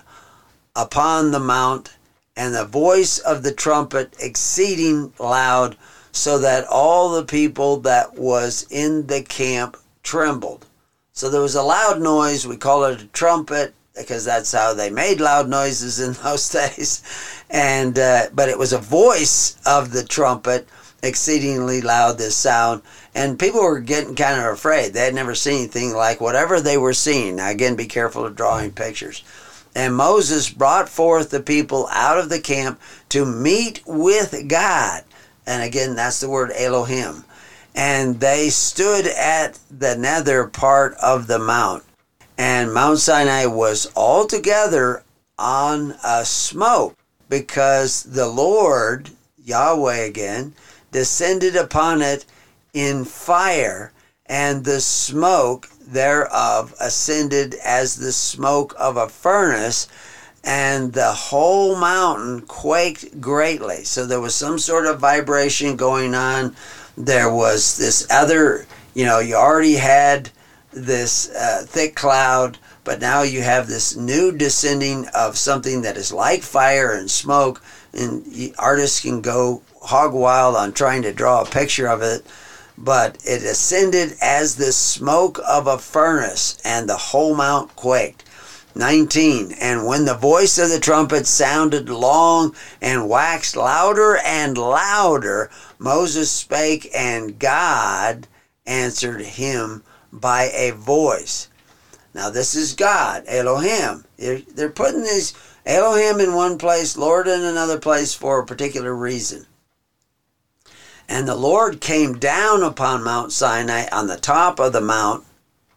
upon the mount, and the voice of the trumpet exceeding loud, so that all the people that was in the camp trembled. So there was a loud noise. We call it a trumpet because that's how they made loud noises in those days. And uh, but it was a voice of the trumpet, exceedingly loud, this sound. And people were getting kind of afraid. They had never seen anything like whatever they were seeing. Now, again, be careful of drawing pictures. And Moses brought forth the people out of the camp to meet with God. And again, that's the word Elohim. And they stood at the nether part of the mount. And Mount Sinai was altogether on a smoke, because the Lord, Yahweh again, descended upon it in fire, and the smoke thereof ascended as the smoke of a furnace, and the whole mountain quaked greatly. So there was some sort of vibration going on. There was this other, you know, you already had this uh, thick cloud, but now you have this new descending of something that is like fire and smoke, and artists can go hog wild on trying to draw a picture of it, but it ascended as the smoke of a furnace, and the whole mount quaked. nineteen, and when the voice of the trumpet sounded long and waxed louder and louder, Moses spake, and God answered him by a voice. Now this is God, Elohim. They're putting these Elohim in one place, Lord in another place for a particular reason. And the Lord came down upon Mount Sinai on the top of the mount,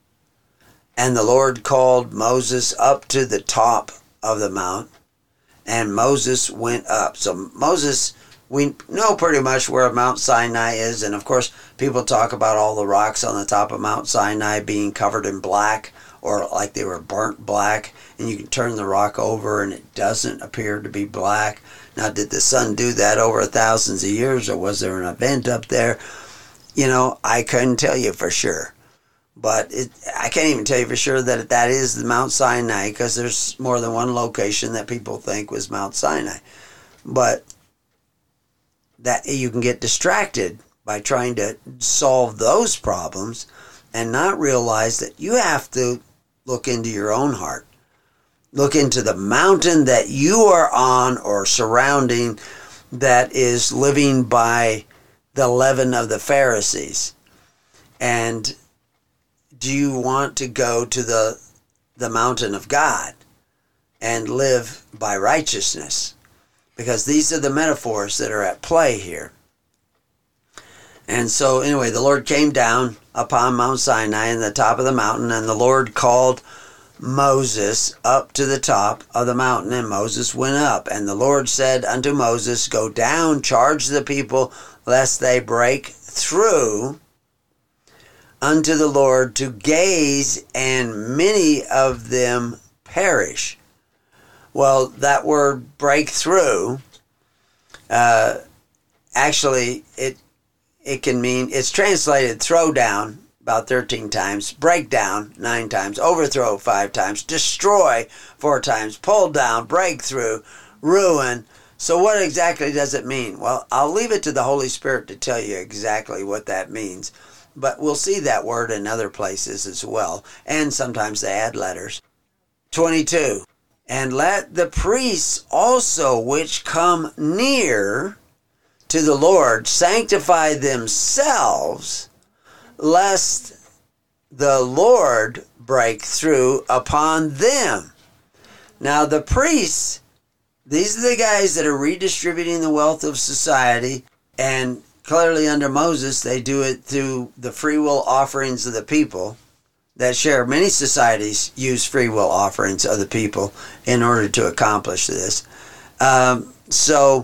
and the Lord called Moses up to the top of the mount, and Moses went up. So Moses, we know pretty much where Mount Sinai is, and of course people talk about all the rocks on the top of Mount Sinai being covered in black, or like they were burnt black, and you can turn the rock over and it doesn't appear to be black. Now, did the sun do that over thousands of years, or was there an event up there? You know, I couldn't tell you for sure. But it, I can't even tell you for sure that that is the Mount Sinai, because there's more than one location that people think was Mount Sinai. But that you can get distracted by trying to solve those problems and not realize that you have to look into your own heart. Look into the mountain that you are on or surrounding that is living by the leaven of the Pharisees. And do you want to go to the the mountain of God and live by righteousness? Because these are the metaphors that are at play here. And so anyway, the Lord came down upon Mount Sinai in the top of the mountain, and the Lord called Moses up to the top of the mountain, and Moses went up. And the Lord said unto Moses, Go down, charge the people, lest they break through unto the Lord to gaze, and many of them perish. Well, that word break through, uh, actually, it it can mean, it's translated throw down about thirteen times, break down nine times, overthrow five times, destroy four times, pull down, break through, ruin. So what exactly does it mean? Well, I'll leave it to the Holy Spirit to tell you exactly what that means. But we'll see that word in other places as well. And sometimes they add letters. twenty-two. And let the priests also which come near to the Lord sanctify themselves, lest the Lord break through upon them. Now the priests, these are the guys that are redistributing the wealth of society, and clearly under Moses they do it through the free will offerings of the people that share. Many societies use free will offerings of the people in order to accomplish this. Um, so,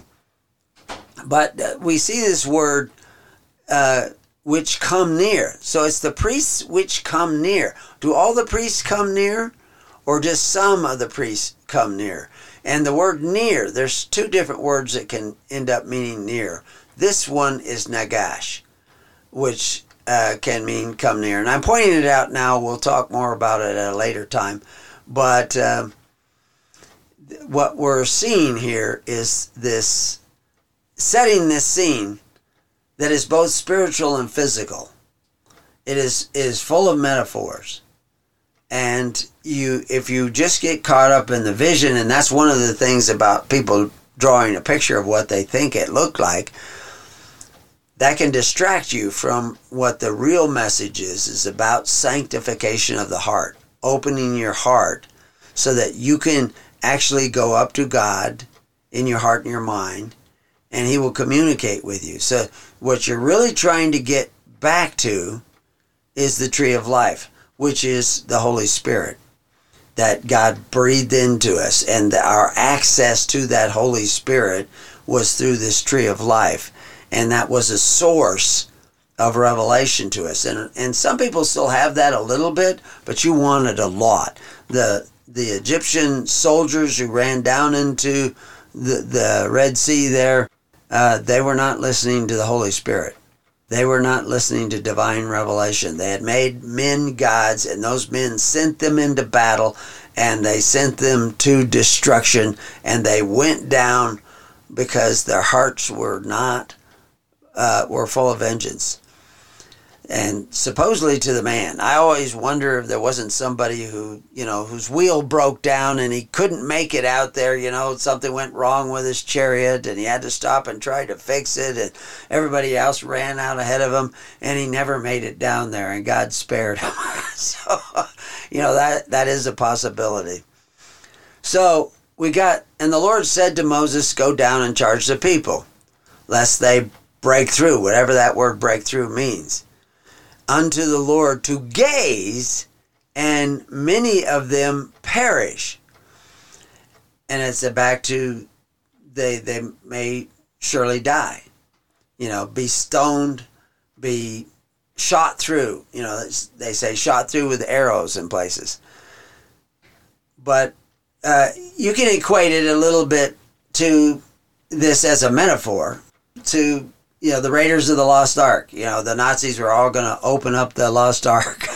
but we see this word, uh, which come near. So it's the priests which come near. Do all the priests come near, or just some of the priests come near? And the word near, there's two different words that can end up meaning near. This one is nagash, which uh, can mean come near. And I'm pointing it out now. We'll talk more about it at a later time. But uh, what we're seeing here is this, setting this scene that is both spiritual and physical. It is, is full of metaphors. And you, if you just get caught up in the vision, and that's one of the things about people drawing a picture of what they think it looked like, that can distract you from what the real message is, is about sanctification of the heart, opening your heart so that you can actually go up to God in your heart and your mind, and He will communicate with you. So what you're really trying to get back to is the tree of life, which is the Holy Spirit that God breathed into us. And our access to that Holy Spirit was through this tree of life. And that was a source of revelation to us. And and some people still have that a little bit, but you want it a lot. The the Egyptian soldiers who ran down into the, the Red Sea there, uh, they were not listening to the Holy Spirit. They were not listening to divine revelation. They had made men gods, and those men sent them into battle, and they sent them to destruction, and they went down because their hearts were not, uh, were full of vengeance. And supposedly to the man. I always wonder if there wasn't somebody who, you know, whose wheel broke down and he couldn't make it out there, you know, something went wrong with his chariot and he had to stop and try to fix it, and everybody else ran out ahead of him, and he never made it down there, and God spared him. So, you know, that that is a possibility. So we got, and the Lord said to Moses, go down and charge the people, lest they break through, whatever that word breakthrough means, unto the Lord to gaze, and many of them perish. And it's back to they they may surely die, you know, be stoned, be shot through, you know, they say shot through with arrows in places. But uh, you can equate it a little bit to this as a metaphor to, you know, the Raiders of the Lost Ark. You know, the Nazis were all going to open up the Lost Ark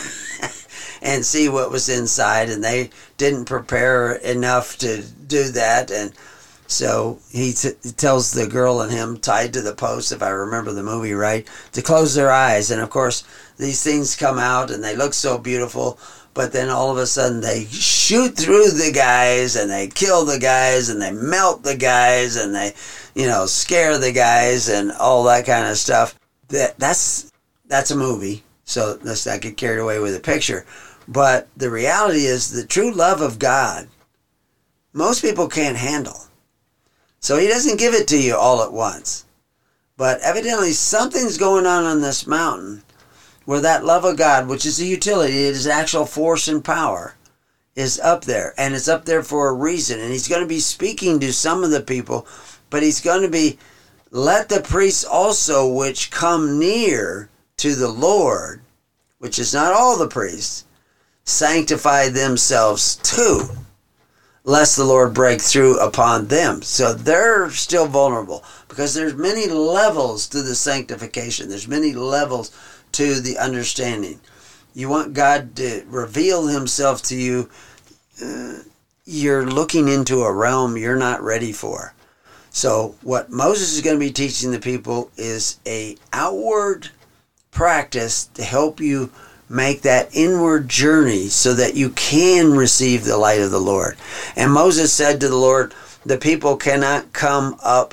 and see what was inside, and they didn't prepare enough to do that. And so he t- tells the girl and him tied to the post, if I remember the movie right, to close their eyes. And of course, these things come out and they look so beautiful, but then all of a sudden they shoot through the guys and they kill the guys and they melt the guys and they, you know, scare the guys and all that kind of stuff. That that's that's a movie, so let's not get carried away with the picture. But the reality is the true love of God, most people can't handle. So he doesn't give it to you all at once. But evidently something's going on on this mountain where that love of God, which is a utility, it is actual force and power, is up there. And it's up there for a reason. And he's going to be speaking to some of the people, but he's going to be, let the priests also which come near to the Lord, which is not all the priests, sanctify themselves too, lest the Lord break through upon them. So they're still vulnerable because there's many levels to the sanctification. There's many levels to the understanding. You want God to reveal himself to you. Uh, you're looking into a realm you're not ready for. So what Moses is going to be teaching the people is a outward practice to help you make that inward journey so that you can receive the light of the Lord. And Moses said to the Lord, the people cannot come up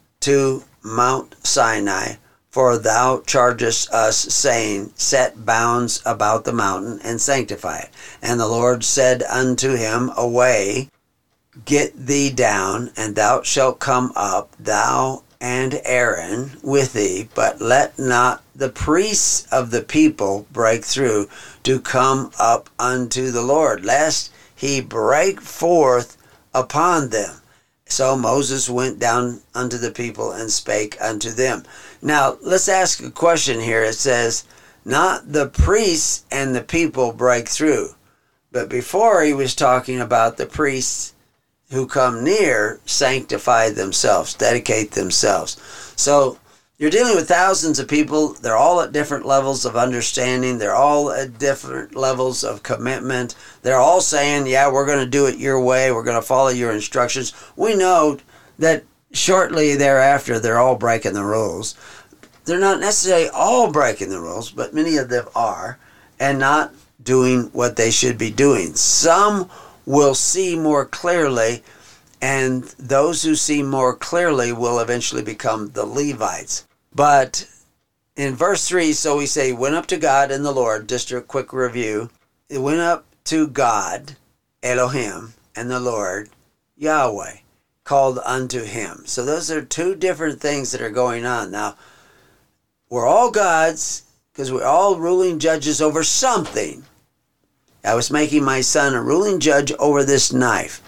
to Mount Sinai, for thou chargest us, saying, set bounds about the mountain and sanctify it. And the Lord said unto him, away, get thee down, and thou shalt come up, thou and Aaron with thee, but let not the priests of the people break through to come up unto the Lord, lest he break forth upon them. So Moses went down unto the people and spake unto them. Now, let's ask a question here. It says, not the priests and the people break through. But before he was talking about the priests who come near sanctify themselves, dedicate themselves. So you're dealing with thousands of people. They're all at different levels of understanding. They're all at different levels of commitment. They're all saying, yeah, we're going to do it your way. We're going to follow your instructions. We know that shortly thereafter, they're all breaking the rules. They're not necessarily all breaking the rules, but many of them are, and not doing what they should be doing. Some will see more clearly, and those who see more clearly will eventually become the Levites. But in verse three, so we say, went up to God and the Lord, just a quick review. It went up to God, Elohim, and the Lord, Yahweh, called unto him. So those are two different things that are going on. Now, we're all gods, because we're all ruling judges over something. I was making my son a ruling judge over this knife.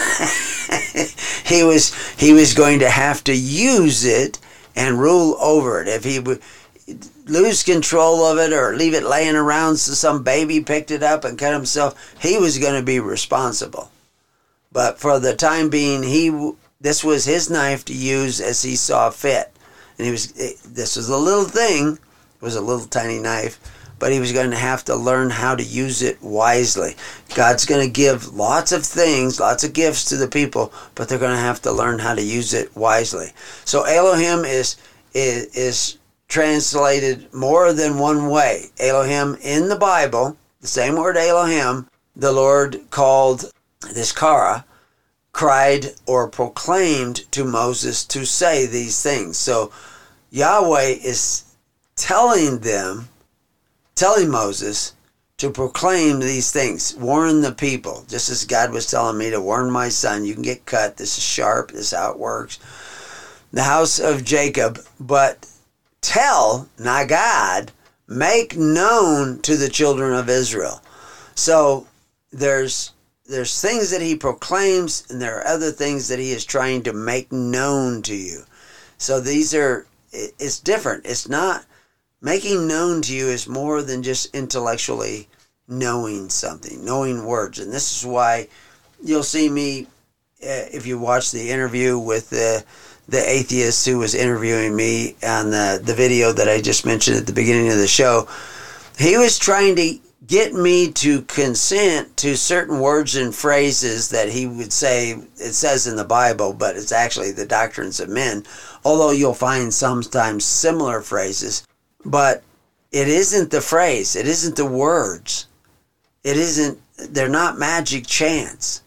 he was he was going to have to use it and rule over it. If he would lose control of it or leave it laying around so some baby picked it up and cut himself, he was going to be responsible. But for the time being, he this was his knife to use as he saw fit. And he was this was a little thing. It was a little tiny knife. But he was going to have to learn how to use it wisely. God's going to give lots of things, lots of gifts to the people, but they're going to have to learn how to use it wisely. So Elohim is, is, is translated more than one way. Elohim in the Bible, the same word Elohim, the Lord called this Kara, cried or proclaimed to Moses to say these things. So Yahweh is telling them, telling Moses to proclaim these things. Warn the people. Just as God was telling me to warn my son, you can get cut. This is sharp. This is how it works. The house of Jacob. But tell, not God, make known to the children of Israel. So there's there's things that he proclaims, and there are other things that he is trying to make known to you. So these are, it's different. It's not, making known to you is more than just intellectually knowing something, knowing words. And this is why you'll see me, uh, if you watch the interview with the the atheist who was interviewing me on the, the video that I just mentioned at the beginning of the show, he was trying to get me to consent to certain words and phrases that he would say, it says in the Bible, but it's actually the doctrines of men, although you'll find sometimes similar phrases. But it isn't the phrase, it isn't the words, it isn't, they're not magic chants.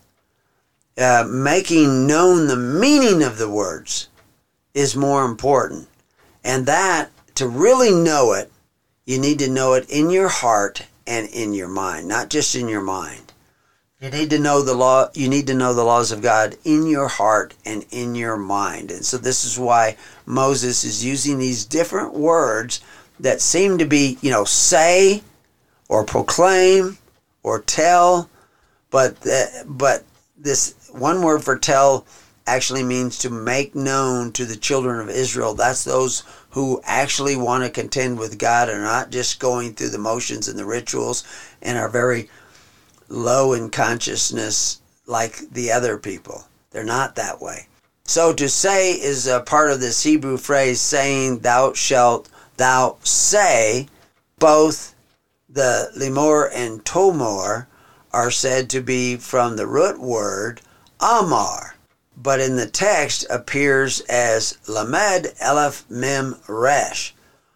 Uh, making known the meaning of the words is more important. And that, to really know it, you need to know it in your heart and in your mind, not just in your mind. You need to know the law, you need to know the laws of God in your heart and in your mind. And so this is why Moses is using these different words that seem to be, you know, say or proclaim or tell, but the, but this one word for tell actually means to make known to the children of Israel. That's those who actually want to contend with God and are not just going through the motions and the rituals and are very low in consciousness like the other people. They're not that way. So to say is a part of this Hebrew phrase, saying, thou shalt, thou say. Both the limor and tomor are said to be from the root word amar, but in the text appears as lamed elef mem resh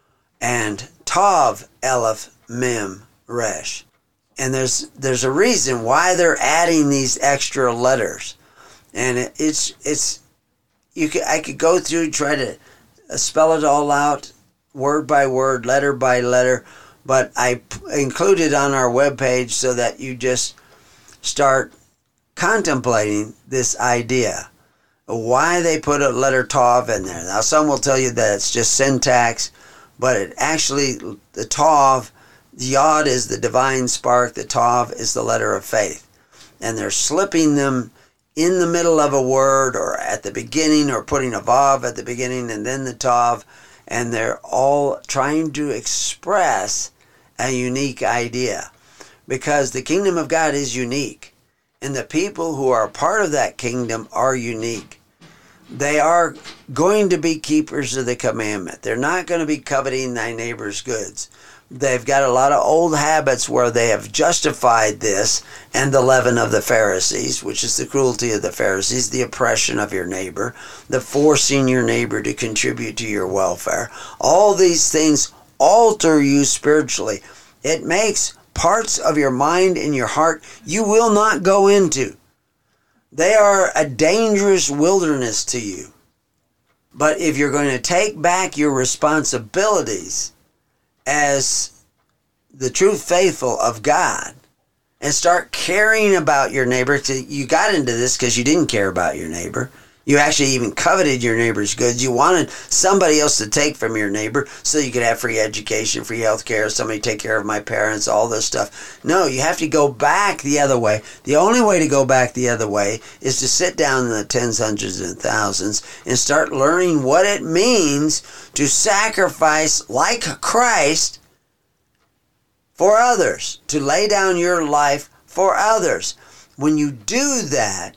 and tav elef mem resh. And there's there's a reason why they're adding these extra letters, and it, it's it's you could I could go through try to spell it all out word by word, letter by letter, but I included on our webpage so that you just start contemplating this idea. Why they put a letter tav in there. Now some will tell you that it's just syntax, but it actually, the tav, the yod is the divine spark, the tav is the letter of faith. And they're slipping them in the middle of a word or at the beginning, or putting a vav at the beginning and then the tav, and they're all trying to express a unique idea, because the kingdom of God is unique. And the people who are part of that kingdom are unique. They are going to be keepers of the commandment. They're not going to be coveting thy neighbor's goods. They've got a lot of old habits where they have justified this and the leaven of the Pharisees, which is the cruelty of the Pharisees, the oppression of your neighbor, the forcing your neighbor to contribute to your welfare. All these things alter you spiritually. It makes parts of your mind and your heart you will not go into. They are a dangerous wilderness to you. But if you're going to take back your responsibilities as the true faithful of God and start caring about your neighbor, you got into this because you didn't care about your neighbor. You actually even coveted your neighbor's goods. You wanted somebody else to take from your neighbor so you could have free education, free health care, somebody take care of my parents, all this stuff. No, you have to go back the other way. The only way to go back the other way is to sit down in the tens, hundreds, and thousands and start learning what it means to sacrifice like Christ for others, to lay down your life for others. When you do that,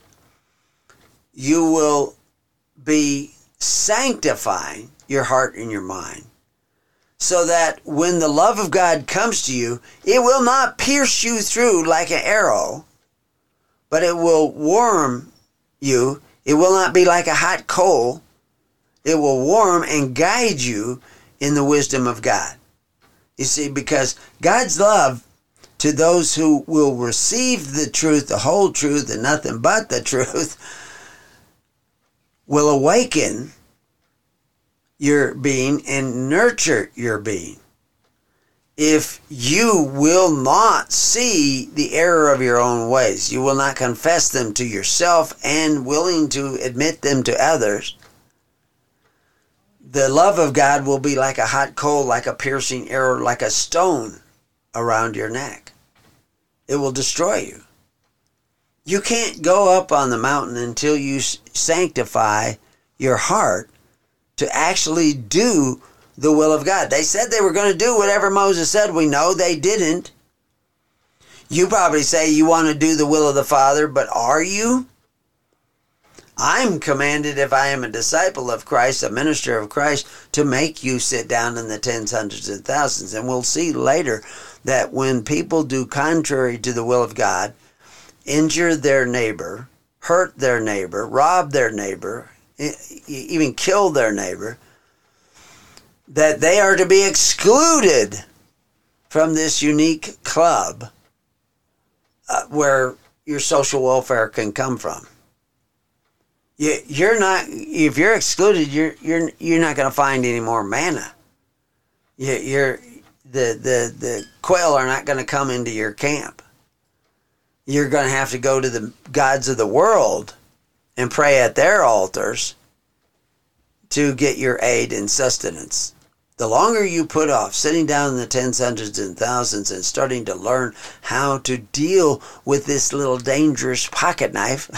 you will be sanctifying your heart and your mind, so that when the love of God comes to you, it will not pierce you through like an arrow, but it will warm you. It will not be like a hot coal. It will warm and guide you in the wisdom of God. You see, because God's love to those who will receive the truth, the whole truth, and nothing but the truth, will awaken your being and nurture your being. if you will not see the error of your own ways, you will not confess them to yourself and willing to admit them to others, the love of God will be like a hot coal, like a piercing arrow, like a stone around your neck. It will destroy you. You can't go up on the mountain until you sanctify your heart to actually do the will of God. They said they were going to do whatever Moses said. We know they didn't. You probably say you want to do the will of the Father, but are you? I'm commanded, if I am a disciple of Christ, a minister of Christ, to make you sit down in the tens, hundreds, and thousands. And we'll see later that when people do contrary to the will of God, injure their neighbor, hurt their neighbor, rob their neighbor, even kill their neighbor, that they are to be excluded from this unique club uh, where your social welfare can come from. You, you're not, if you're excluded, you're you're you're not going to find any more manna. You, you're the the the quail are not going to come into your camp. You're going to have to go to the gods of the world and pray at their altars to get your aid and sustenance. The longer you put off sitting down in the tens, hundreds, and thousands and starting to learn how to deal with this little dangerous pocket knife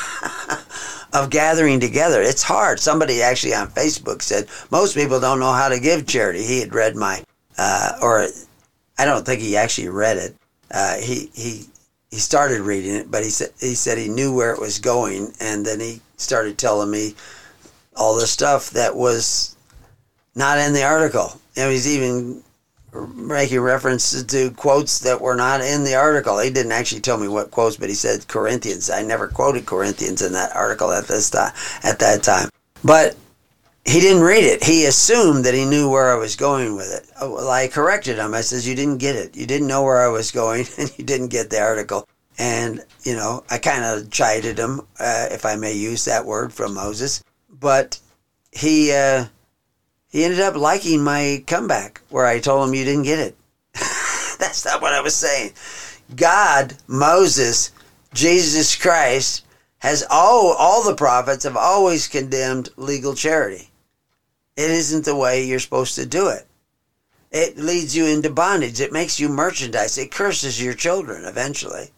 of gathering together. It's hard. Somebody actually on Facebook said, most people don't know how to give charity. He had read my, uh, or I don't think he actually read it. Uh, he, he, he started reading it, but he said, he said he knew where it was going. And then he started telling me all the stuff that was not in the article. And he's even making references to quotes that were not in the article. He didn't actually tell me what quotes, but he said Corinthians. I never quoted Corinthians in that article at this time, at that time. But he didn't read it. He assumed that he knew where I was going with it. Well, I corrected him. I says, you didn't get it. You didn't know where I was going, and you didn't get the article. And, you know, I kind of chided him, uh, if I may use that word from Moses. But he... Uh, He ended up liking my comeback where I told him you didn't get it. That's not what I was saying. God, Moses, Jesus Christ, has all, all the prophets have always condemned legal charity. It isn't the way you're supposed to do it. It leads you into bondage. It makes you merchandise. It curses your children eventually.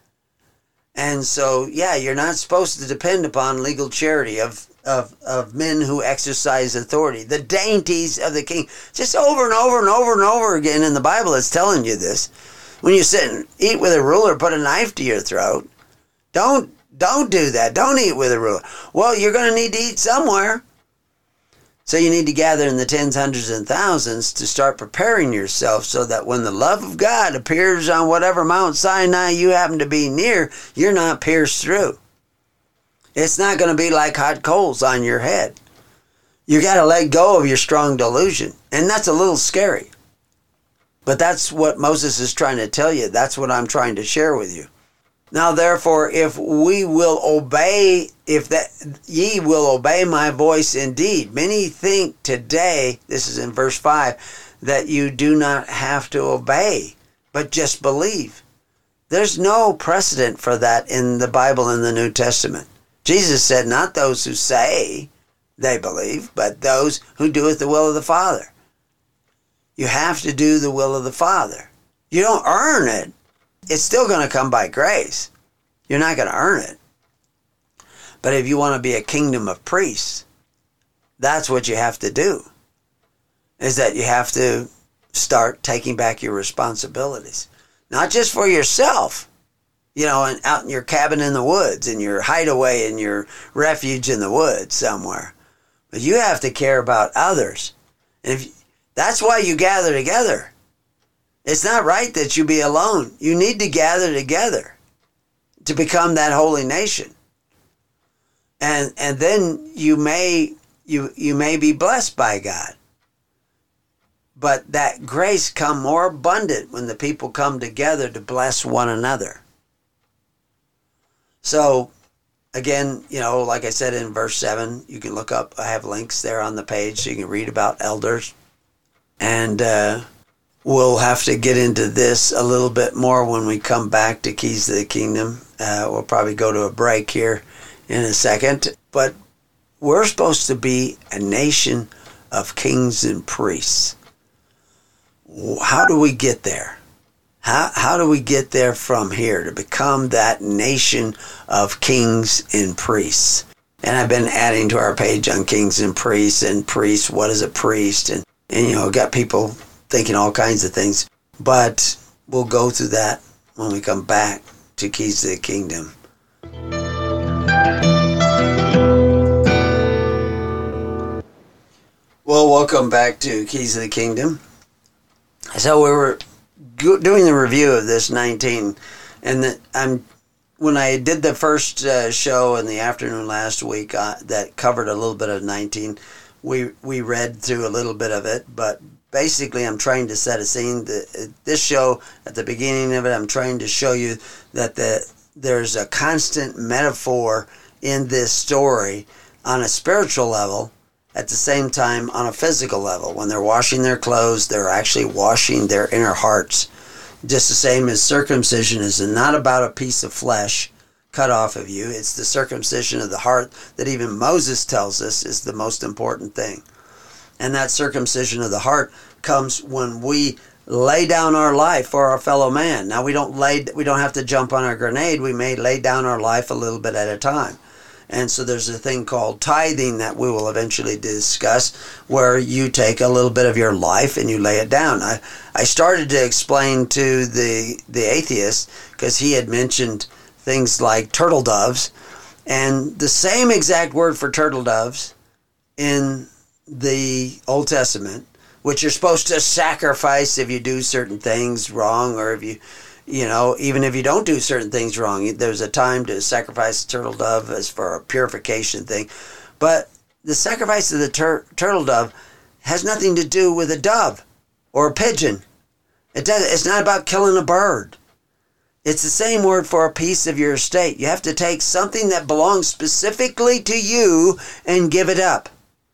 And so, yeah, you're not supposed to depend upon legal charity of Of, of men who exercise authority. The dainties of the king. Just over and over and over and over again in the Bible it's telling you this. When you sit and eat with a ruler, put a knife to your throat. Don't, don't do that. Don't eat with a ruler. Well, you're going to need to eat somewhere. So you need to gather in the tens, hundreds, and thousands to start preparing yourself so that when the love of God appears on whatever Mount Sinai you happen to be near, you're not pierced through. It's not going to be like hot coals on your head. You got to let go of your strong delusion. And that's a little scary. But that's what Moses is trying to tell you. That's what I'm trying to share with you. Now, therefore, if we will obey, if that ye will obey my voice indeed. Many think today, this is in verse five, that you do not have to obey, but just believe. There's no precedent for that in the Bible in the New Testament. Jesus said, not those who say they believe, but those who doeth the will of the Father. You have to do the will of the Father. You don't earn it. It's still going to come by grace. You're not going to earn it. But if you want to be a kingdom of priests, that's what you have to do. Is that you have to start taking back your responsibilities. Not just for yourself. You know, and out in your cabin in the woods, in your hideaway, in your refuge in the woods somewhere. But you have to care about others. And if, that's why you gather together. It's not right that you be alone. You need to gather together to become that holy nation. And and then you may you you may be blessed by God. But that grace come more abundant when the people come together to bless one another. So, again, you know, like I said in verse seven, you can look up, I have links there on the page so you can read about elders. And uh, we'll have to get into this a little bit more when we come back to Keys to the Kingdom. Uh, we'll probably go to a break here in a second. But we're supposed to be a nation of kings and priests. How do we get there? How how do we get there from here to become that nation of kings and priests? And I've been adding to our page on kings and priests and priests. What is a priest? And, and you know, got people thinking all kinds of things. But we'll go through that when we come back to Keys to the Kingdom. Well, welcome back to Keys of the Kingdom. So we were doing the review of this nineteen, and the, I'm when I did the first uh, show in the afternoon last week uh, that covered a little bit of nineteen. We we read through a little bit of it, but basically I'm trying to set a scene. The, this show at the beginning of it, I'm trying to show you that the there's a constant metaphor in this story on a spiritual level. At the same time, on a physical level, when they're washing their clothes, they're actually washing their inner hearts. Just the same as circumcision is not about a piece of flesh cut off of you. It's the circumcision of the heart that even Moses tells us is the most important thing. And that circumcision of the heart comes when we lay down our life for our fellow man. Now, we don't lay, we don't have to jump on our grenade. We may lay down our life a little bit at a time. And so there's a thing called tithing that we will eventually discuss, where you take a little bit of your life and you lay it down. I, I started to explain to the the atheist, because he had mentioned things like turtle doves, and the same exact word for turtle doves in the Old Testament, which you're supposed to sacrifice if you do certain things wrong, or if you You know, even if you don't do certain things wrong, there's a time to sacrifice a turtle dove as for a purification thing. But the sacrifice of the tur- turtle dove has nothing to do with a dove or a pigeon. It does. It's not about killing a bird. It's the same word for a piece of your estate. You have to take something that belongs specifically to you and give it up.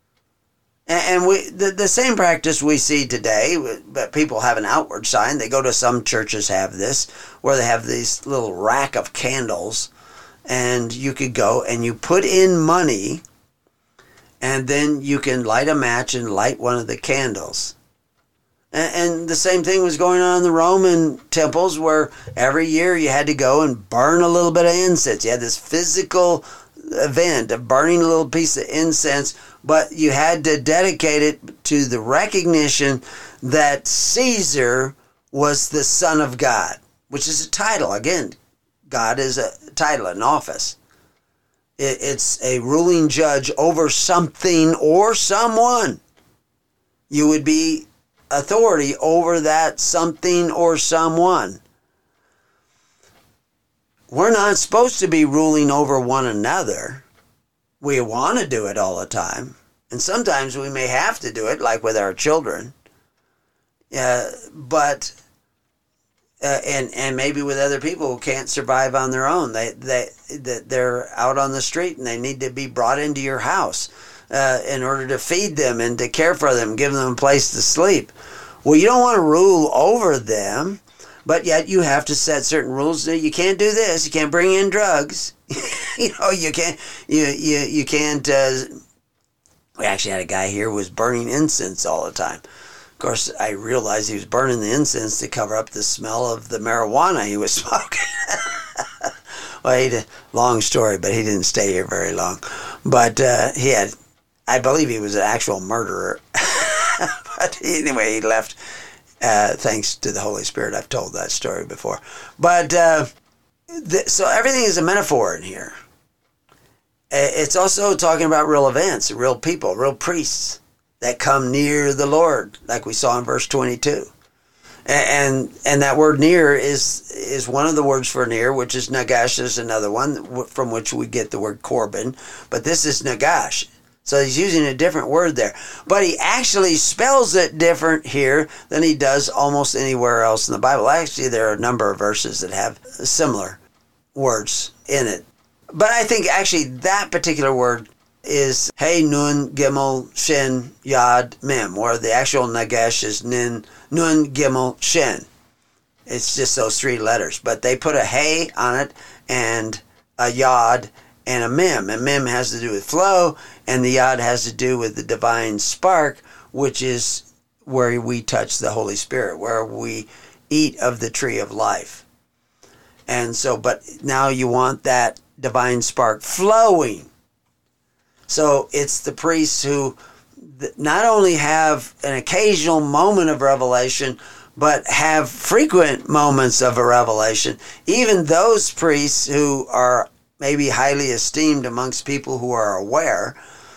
And we the, the same practice we see today, but people have an outward sign. They go to some churches have this, where they have this little rack of candles, and you could go and you put in money, and then you can light a match and light one of the candles. And, and the same thing was going on in the Roman temples, where every year you had to go and burn a little bit of incense. You had this physical event of burning a little piece of incense, but you had to dedicate it to the recognition that Caesar was the Son of God, which is a title. Again, God is a title, an office. It, it's a ruling judge over something or someone. You would be authority over that something or someone. We're not supposed to be ruling over one another. We want to do it all the time. And sometimes we may have to do it, like with our children. Uh, but, uh, and and maybe with other people who can't survive on their own. They, they, they're out on the street and they need to be brought into your house uh, in order to feed them and to care for them, give them a place to sleep. Well, you don't want to rule over them. But yet you have to set certain rules. You can't do this. You can't bring in drugs. you know, you can't. You you you can't. Uh, we actually had a guy here who was burning incense all the time. Of course, I realized he was burning the incense to cover up the smell of the marijuana he was smoking. Well, he did, long story, but he didn't stay here very long. But uh, he had, I believe he was an actual murderer. But anyway, he left. Uh, thanks to the Holy Spirit. I've told that story before. But, uh, th- so everything is a metaphor in here. It's also talking about real events, real people, real priests that come near the Lord, like we saw in verse twenty-two. And and that word near is is one of the words for near, which is nagash. There's another one from which we get the word Corban. But this is nagash. So he's using a different word there. But he actually spells it different here than he does almost anywhere else in the Bible. Actually, there are a number of verses that have similar words in it. But I think actually that particular word is Hey Nun Gimel Shin Yad Mem, or the actual Nagesh is Nin Nun Gimel Shin. It's just those three letters, but they put a Hey on it and a Yad and a Mem, and Mem has to do with flow, and the Yad has to do with the divine spark, which is where we touch the Holy Spirit, where we eat of the tree of life. And so, but now you want that divine spark flowing. So it's the priests who not only have an occasional moment of revelation, but have frequent moments of a revelation. Even those priests who are maybe highly esteemed amongst people who are aware,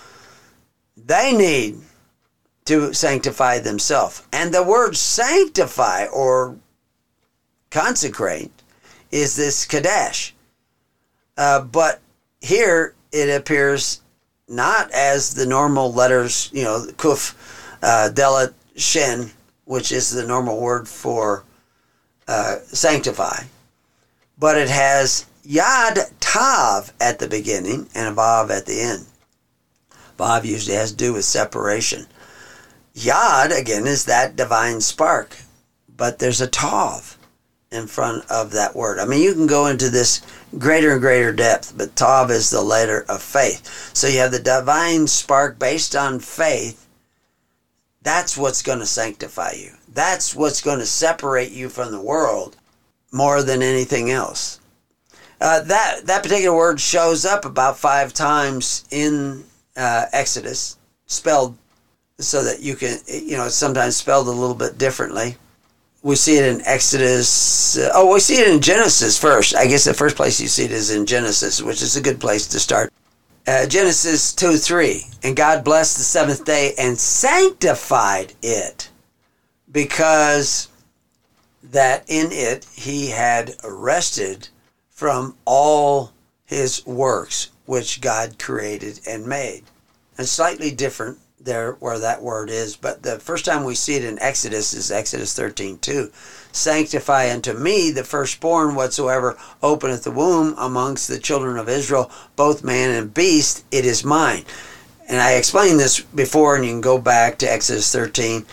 they need to sanctify themselves. And the word sanctify or consecrate is this Kadesh. Uh, but here it appears not as the normal letters, you know, Kuf, uh, Dalet, Shin, which is the normal word for uh, sanctify, but it has Yad Tav at the beginning and a Vav at the end. Vav usually has to do with separation. Yad, again, is that divine spark, but there's a Tav in front of that word. I mean, you can go into this greater and greater depth, but Tav is the letter of faith. So you have the divine spark based on faith. That's what's going to sanctify you. That's what's going to separate you from the world more than anything else. Uh, that, that particular word shows up about five times in uh, Exodus, spelled so that you can, you know, it's sometimes spelled a little bit differently. We see it in Exodus. Uh, oh, we see it in Genesis first. I guess the first place you see it is in Genesis, which is a good place to start. Uh, Genesis two three. And God blessed the seventh day and sanctified it, because that in it he had rested from all his works which God created and made. And slightly different there where that word is, but the first time we see it in Exodus is Exodus thirteen two. Sanctify unto me the firstborn whatsoever openeth the womb amongst the children of Israel, both man and beast, it is mine. And I explained this before, and you can go back to Exodus thirteen.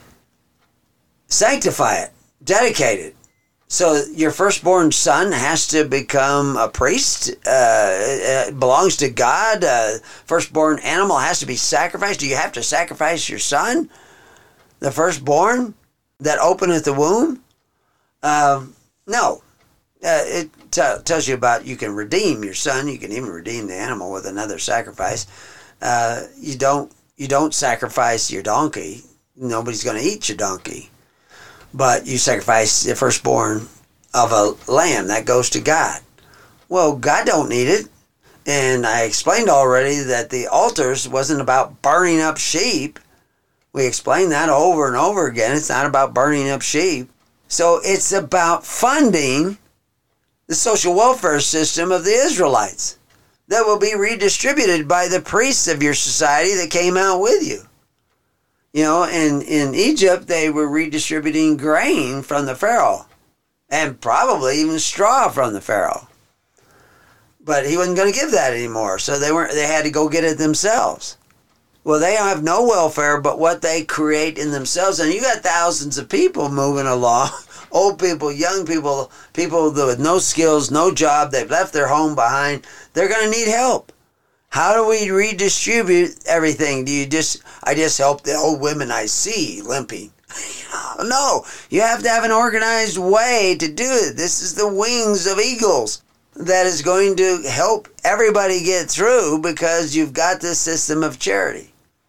Sanctify it, dedicate it. So your firstborn son has to become a priest. Uh, it belongs to God. Uh, firstborn animal has to be sacrificed. Do you have to sacrifice your son, the firstborn that openeth the womb? Um, no. Uh, it t- tells you about you can redeem your son. You can even redeem the animal with another sacrifice. Uh, you don't. You don't sacrifice your donkey. Nobody's going to eat your donkey. But you sacrifice the firstborn of a lamb. That goes to God. Well, God don't need it. And I explained already that the altars wasn't about burning up sheep. We explained that over and over again. It's not about burning up sheep. So it's about funding the social welfare system of the Israelites that will be redistributed by the priests of your society that came out with you. You know, in, in Egypt, they were redistributing grain from the Pharaoh, and probably even straw from the Pharaoh. But he wasn't going to give that anymore, so they weren't. They had to go get it themselves. Well, they have no welfare but what they create in themselves, and you got thousands of people moving along, old people, young people, people with no skills, no job, they've left their home behind. They're going to need help. How do we redistribute everything? Do you just, I just help the old women I see limping? No, you have to have an organized way to do it. This is the wings of eagles that is going to help everybody get through, because you've got this system of charity.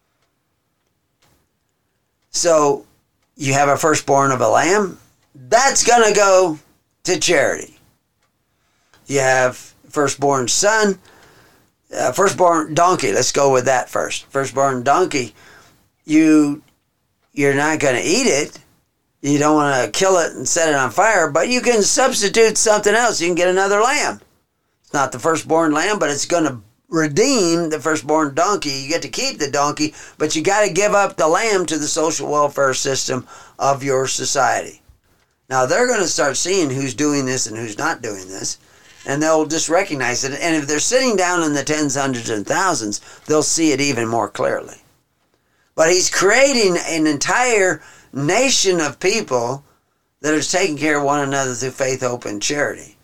So you have a firstborn of a lamb, that's going to go to charity. You have firstborn son, Uh, firstborn donkey, let's go with that first. Firstborn donkey, you, you're not going to eat it. You don't want to kill it and set it on fire, but you can substitute something else. You can get another lamb. It's not the firstborn lamb, but it's going to redeem the firstborn donkey. You get to keep the donkey, but you got to give up the lamb to the social welfare system of your society. Now, they're going to start seeing who's doing this and who's not doing this. And they'll just recognize it. And if they're sitting down in the tens, hundreds, and thousands, they'll see it even more clearly. But he's creating an entire nation of people that are taking care of one another through faith, hope, and charity.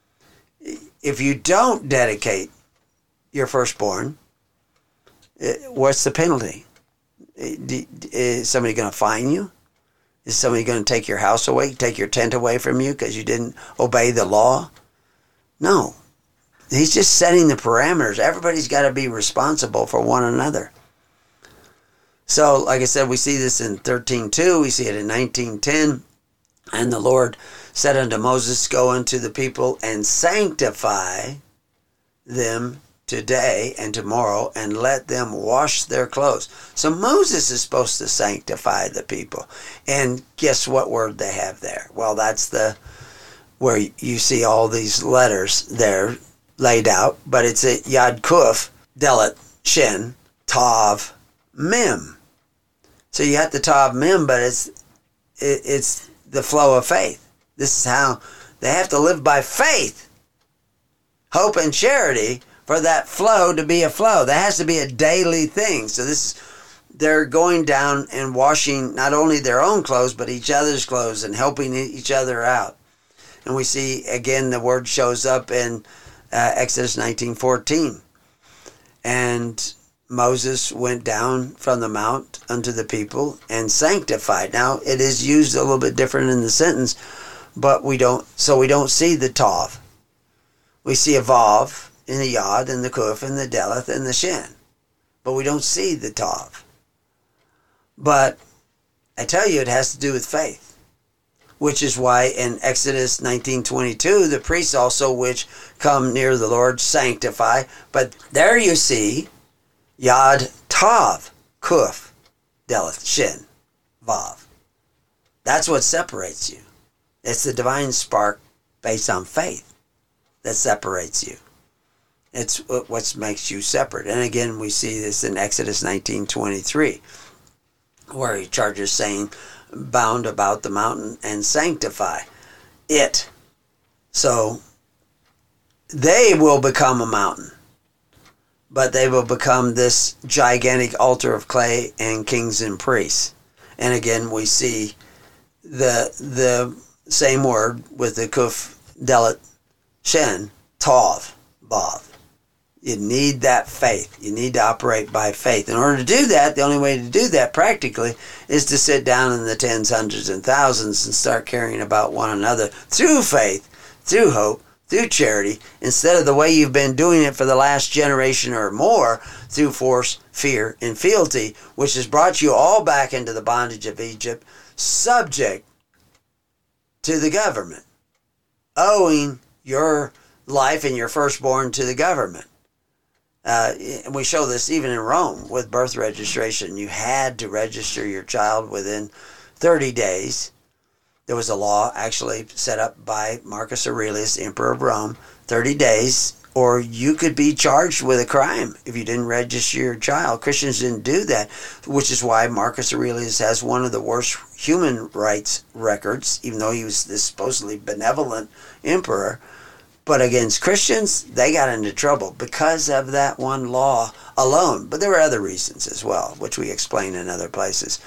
If you don't dedicate your firstborn, what's the penalty? Is somebody going to fine you? Is somebody going to take your house away, take your tent away from you because you didn't obey the law? No. He's just setting the parameters. Everybody's got to be responsible for one another. So, like I said, we see this in thirteen two. We see it in nineteen ten. And the Lord said unto Moses, go unto the people and sanctify them today and tomorrow, and let them wash their clothes. So Moses is supposed to sanctify the people. And guess what word they have there? Well, that's the where you see all these letters there laid out, but it's a Yad Kuf, Dalet, Shin, Tav, Mem. So you have the Tav Mem, but it's it, it's the flow of faith. This is how they have to live by faith, hope, and charity for that flow to be a flow. That has to be a daily thing. So this is, they're going down and washing not only their own clothes, but each other's clothes and helping each other out. And we see, again, the word shows up in uh, Exodus nineteen fourteen. And Moses went down from the mount unto the people and sanctified. Now, it is used a little bit different in the sentence, but we don't, so we don't see the Tav. We see a Vav in the Yod and the Kuf and the Deleth and the Shin. But we don't see the Tav. But I tell you, it has to do with faith. Which is why in Exodus nineteen twenty-two, the priests also which come near the Lord sanctify. But there you see Yod, Tav, Kuf, Deleth, Shin, Vav. That's what separates you. It's the divine spark based on faith that separates you. It's what makes you separate. And again, we see this in Exodus nineteen twenty-three, where he charges saying, bound about the mountain and sanctify it. So they will become a mountain, but they will become this gigantic altar of clay and kings and priests. And again, we see the the same word with the Kuf, Dalet, Shin, Tav, Vav. You need that faith. You need to operate by faith. In order to do that, the only way to do that practically is to sit down in the tens, hundreds, and thousands and start caring about one another through faith, through hope, through charity, instead of the way you've been doing it for the last generation or more, through force, fear, and fealty, which has brought you all back into the bondage of Egypt, subject to the government, owing your life and your firstborn to the government. Uh, and we show this even in Rome with birth registration. You had to register your child within thirty days. There was a law actually set up by Marcus Aurelius, Emperor of Rome, thirty days, or you could be charged with a crime if you didn't register your child. Christians didn't do that, which is why Marcus Aurelius has one of the worst human rights records, even though he was this supposedly benevolent emperor. But against Christians, they got into trouble because of that one law alone. But there were other reasons as well, which we explain in other places.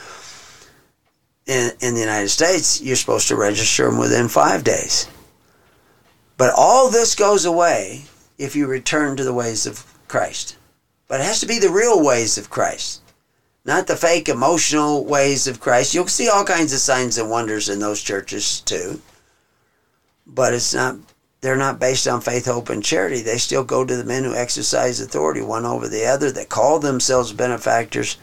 In, in the United States, you're supposed to register them within five days. But all this goes away if you return to the ways of Christ. But it has to be the real ways of Christ, not the fake emotional ways of Christ. You'll see all kinds of signs and wonders in those churches too. But it's not... They're not based on faith, hope, and charity. They still go to the men who exercise authority one over the other, that call themselves benefactors,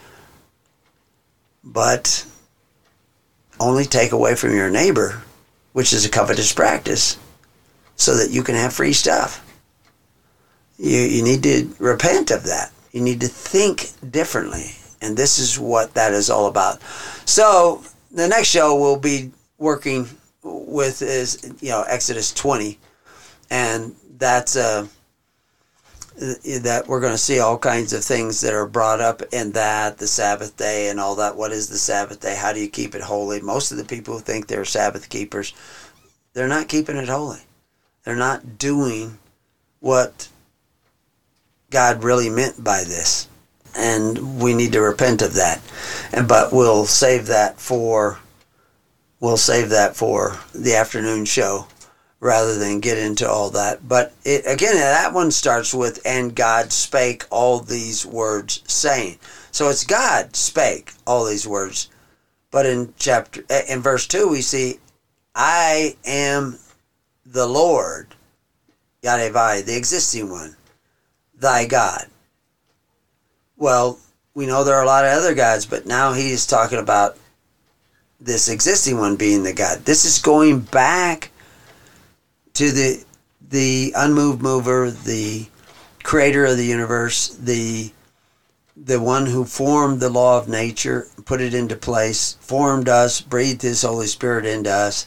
but only take away from your neighbor, which is a covetous practice, so that you can have free stuff. You, you need to repent of that. You need to think differently. And this is what that is all about. So the next show we'll be working with is, you know, Exodus twenty. And that's uh, that we're going to see all kinds of things that are brought up in that, the Sabbath day and all that. What is the Sabbath day? How do you keep it holy? Most of the people who think they're Sabbath keepers, they're not keeping it holy. They're not doing what God really meant by this. And we need to repent of that. And but we'll save that for we'll save that for the afternoon show rather than get into all that. But it, again, that one starts with, and God spake all these words, saying. So it's God spake all these words. But in chapter in verse two we see, I am the Lord, Yadevai, the existing one, thy God. Well, we know there are a lot of other gods, but now he's talking about this existing one being the God. This is going back to the the unmoved mover, the creator of the universe, the the one who formed the law of nature, put it into place, formed us, breathed his Holy Spirit into us.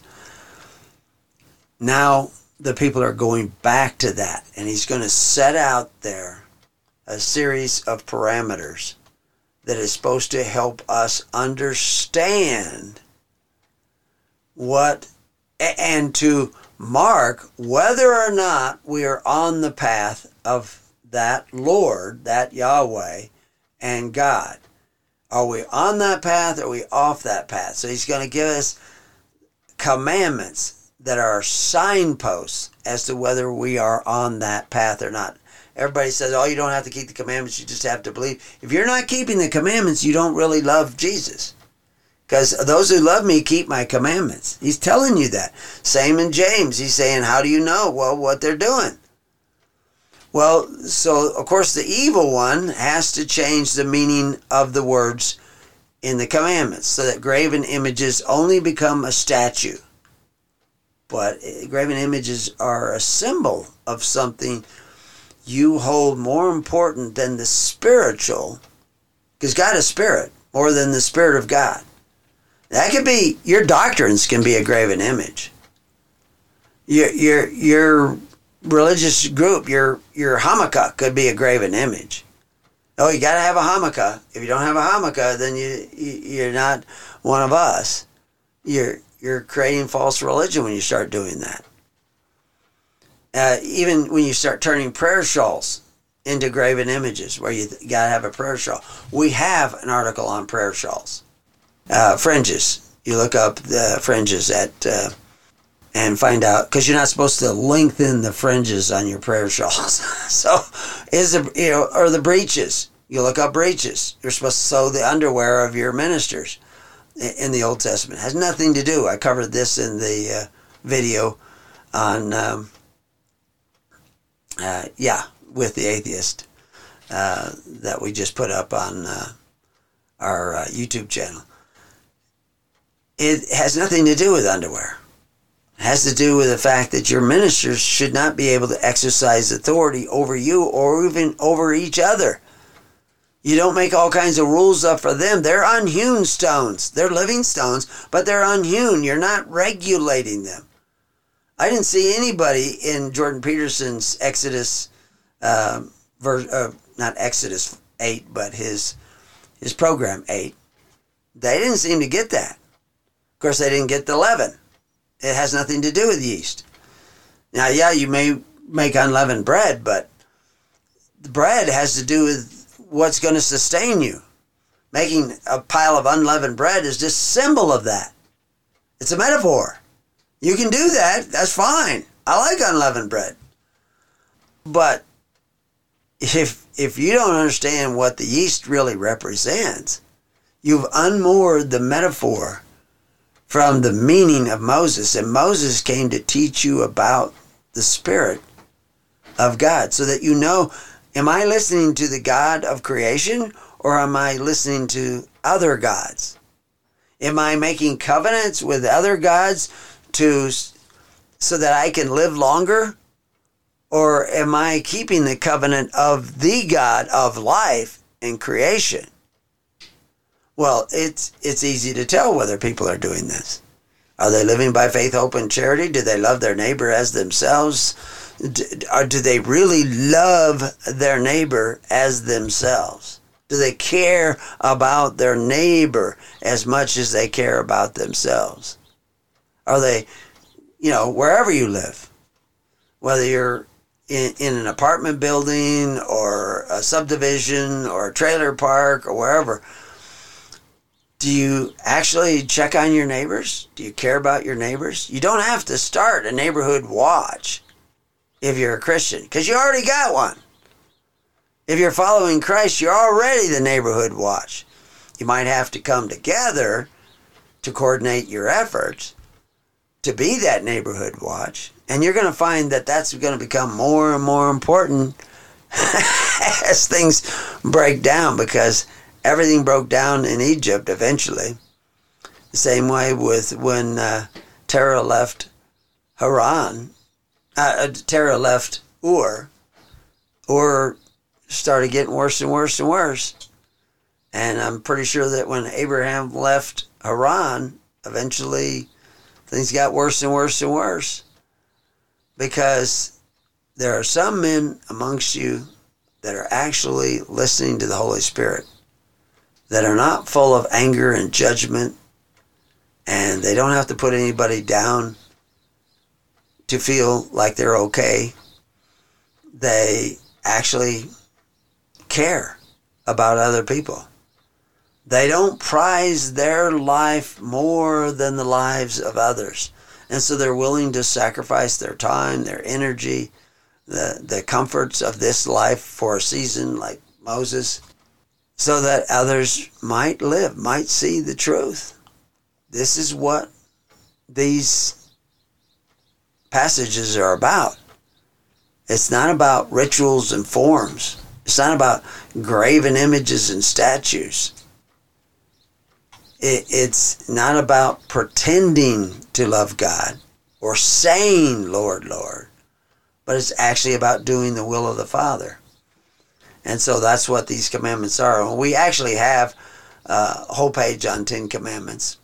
Now the people are going back to that, and he's going to set out there a series of parameters that is supposed to help us understand what, and to mark whether or not we are on the path of that Lord, that Yahweh, and God. Are we on that path, or are we off that path? So he's going to give us commandments that are signposts as to whether we are on that path or not. Everybody says, oh, you don't have to keep the commandments, you just have to believe. If you're not keeping the commandments, you don't really love Jesus. Because those who love me keep my commandments. He's telling you that. Same in James. He's saying, how do you know? Well, what they're doing. Well, so, of course, the evil one has to change the meaning of the words in the commandments so that graven images only become a statue. But graven images are a symbol of something you hold more important than the spiritual, because God is spirit, more than the Spirit of God. That could be, your doctrines can be a graven image. Your your your religious group, your your Hanukkah could be a graven image. Oh, you got to have a Hanukkah. If you don't have a Hanukkah, then you, you you're not one of us. You're you're creating false religion when you start doing that. Uh, even when you start turning prayer shawls into graven images, where you th- got to have a prayer shawl. We have an article on prayer shawls. Uh, fringes. You look up the fringes at uh, and find out, because you're not supposed to lengthen the fringes on your prayer shawls. So, is the, you know, or the breeches. You look up breeches. You're supposed to sew the underwear of your ministers in the Old Testament. It has nothing to do. I covered this in the uh, video on. Um, Uh, yeah, with the atheist uh, that we just put up on uh, our uh, YouTube channel. It has nothing to do with underwear. It has to do with the fact that your ministers should not be able to exercise authority over you or even over each other. You don't make all kinds of rules up for them. They're unhewn stones. They're living stones, but they're unhewn. You're not regulating them. I didn't see anybody in Jordan Peterson's Exodus, uh, ver- uh, not Exodus eight, but his his program eight. They didn't seem to get that. Of course, they didn't get the leaven. It has nothing to do with yeast. Now, yeah, you may make unleavened bread, but the bread has to do with what's going to sustain you. Making a pile of unleavened bread is just a symbol of that. It's a metaphor. You can do that. That's fine. I like unleavened bread. But if if you don't understand what the yeast really represents, you've unmoored the metaphor from the meaning of Moses. And Moses came to teach you about the Spirit of God so that you know, am I listening to the God of creation, or am I listening to other gods? Am I making covenants with other gods to so that I can live longer? Or am I keeping the covenant of the God of life and creation? Well, it's it's easy to tell whether people are doing this. Are they living by faith, hope, and charity? Do they love their neighbor as themselves? Do, or do they really love their neighbor as themselves? Do they care about their neighbor as much as they care about themselves? Are they, you know, wherever you live, whether you're in, in an apartment building or a subdivision or a trailer park or wherever. Do you actually check on your neighbors? Do you care about your neighbors? You don't have to start a neighborhood watch if you're a Christian, because you already got one. If you're following Christ, you're already the neighborhood watch. You might have to come together to coordinate your efforts to be that neighborhood watch. And you're going to find that that's going to become more and more important as things break down, because everything broke down in Egypt eventually. The same way with when uh, Terah left Haran, uh, Terah left Ur. Ur started getting worse and worse and worse. And I'm pretty sure that when Abraham left Haran, eventually things got worse and worse and worse. Because there are some men amongst you that are actually listening to the Holy Spirit, that are not full of anger and judgment, and they don't have to put anybody down to feel like they're okay. They actually care about other people. They don't prize their life more than the lives of others. And so they're willing to sacrifice their time, their energy, the, the comforts of this life for a season like Moses, so that others might live, might see the truth. This is what these passages are about. It's not about rituals and forms. It's not about graven images and statues. It, it's not about pretending to love God or saying, Lord, Lord, but it's actually about doing the will of the Father. And so that's what these commandments are. We actually have uh, a whole page on Ten Commandments,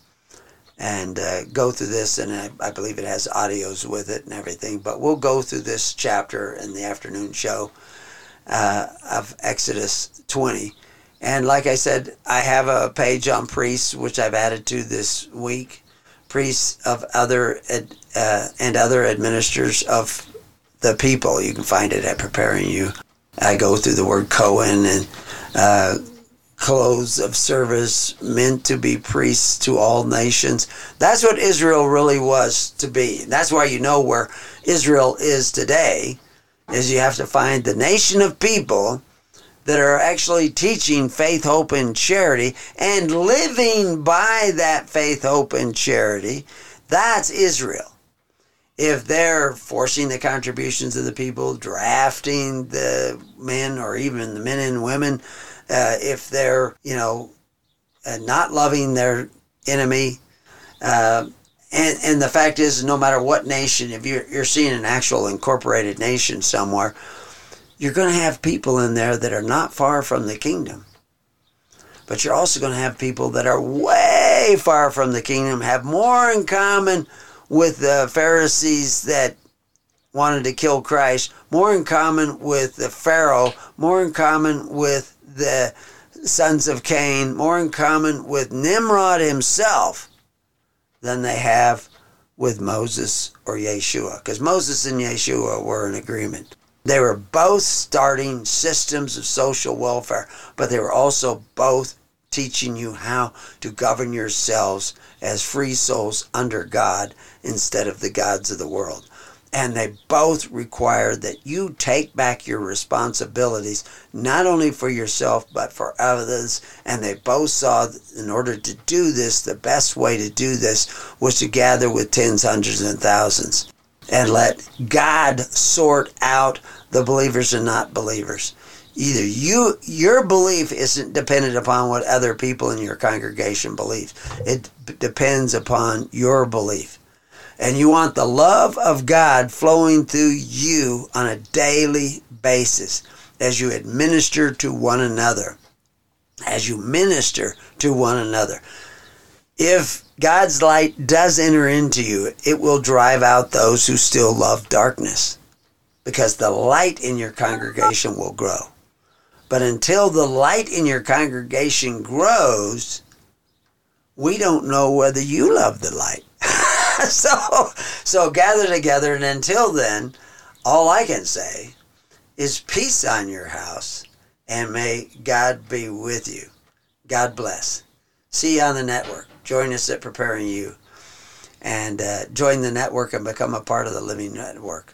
and uh, go through this, and I, I believe it has audios with it and everything, but we'll go through this chapter in the afternoon show uh, of Exodus twenty. And like I said, I have a page on priests, which I've added to this week, priests of other ad, uh, and other administrators of the people. You can find it at Preparing You. I go through the word Cohen and uh, clothes of service, meant to be priests to all nations. That's what Israel really was to be. That's why you know where Israel is today, is you have to find the nation of people that are actually teaching faith, hope, and charity and living by that faith, hope, and charity. That's Israel. If they're forcing the contributions of the people, drafting the men or even the men and women, uh, if they're, you know, uh, not loving their enemy, uh, and, and the fact is, no matter what nation, if you're, you're seeing an actual incorporated nation somewhere, you're going to have people in there that are not far from the kingdom. But you're also going to have people that are way far from the kingdom, have more in common with the Pharisees that wanted to kill Christ, more in common with the Pharaoh, more in common with the sons of Cain, more in common with Nimrod himself than they have with Moses or Yeshua. Because Moses and Yeshua were in agreement. They were both starting systems of social welfare, but they were also both teaching you how to govern yourselves as free souls under God instead of the gods of the world. And they both required that you take back your responsibilities, not only for yourself, but for others. And they both saw that in order to do this, the best way to do this was to gather with tens, hundreds, and thousands and let God sort out the believers and not believers. Either you, your belief isn't dependent upon what other people in your congregation believe. It b- depends upon your belief. And you want the love of God flowing through you on a daily basis as you administer to one another. As you minister to one another. If God's light does enter into you, it will drive out those who still love darkness, because the light in your congregation will grow. But until the light in your congregation grows, we don't know whether you love the light. so, so gather together, and until then, All I can say is peace on your house, and may God be with you. God bless. See you on the network. Join us at Preparing You, and uh, join the network and become a part of the Living Network.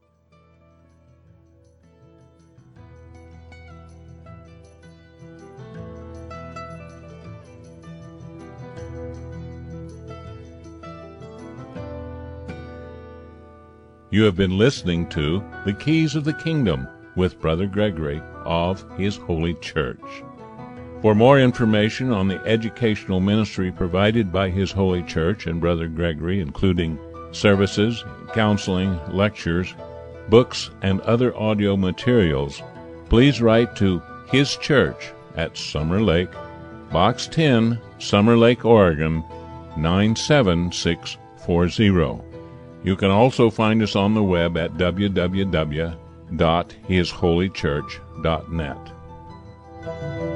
You have been listening to The Keys of the Kingdom with Brother Gregory of His Holy Church. For more information on the educational ministry provided by His Holy Church and Brother Gregory, including services, counseling, lectures, books, and other audio materials, please write to His Church at Summer Lake, Box ten, Summer Lake, Oregon, nine seven six four zero. You can also find us on the web at w w w dot his holy church dot net.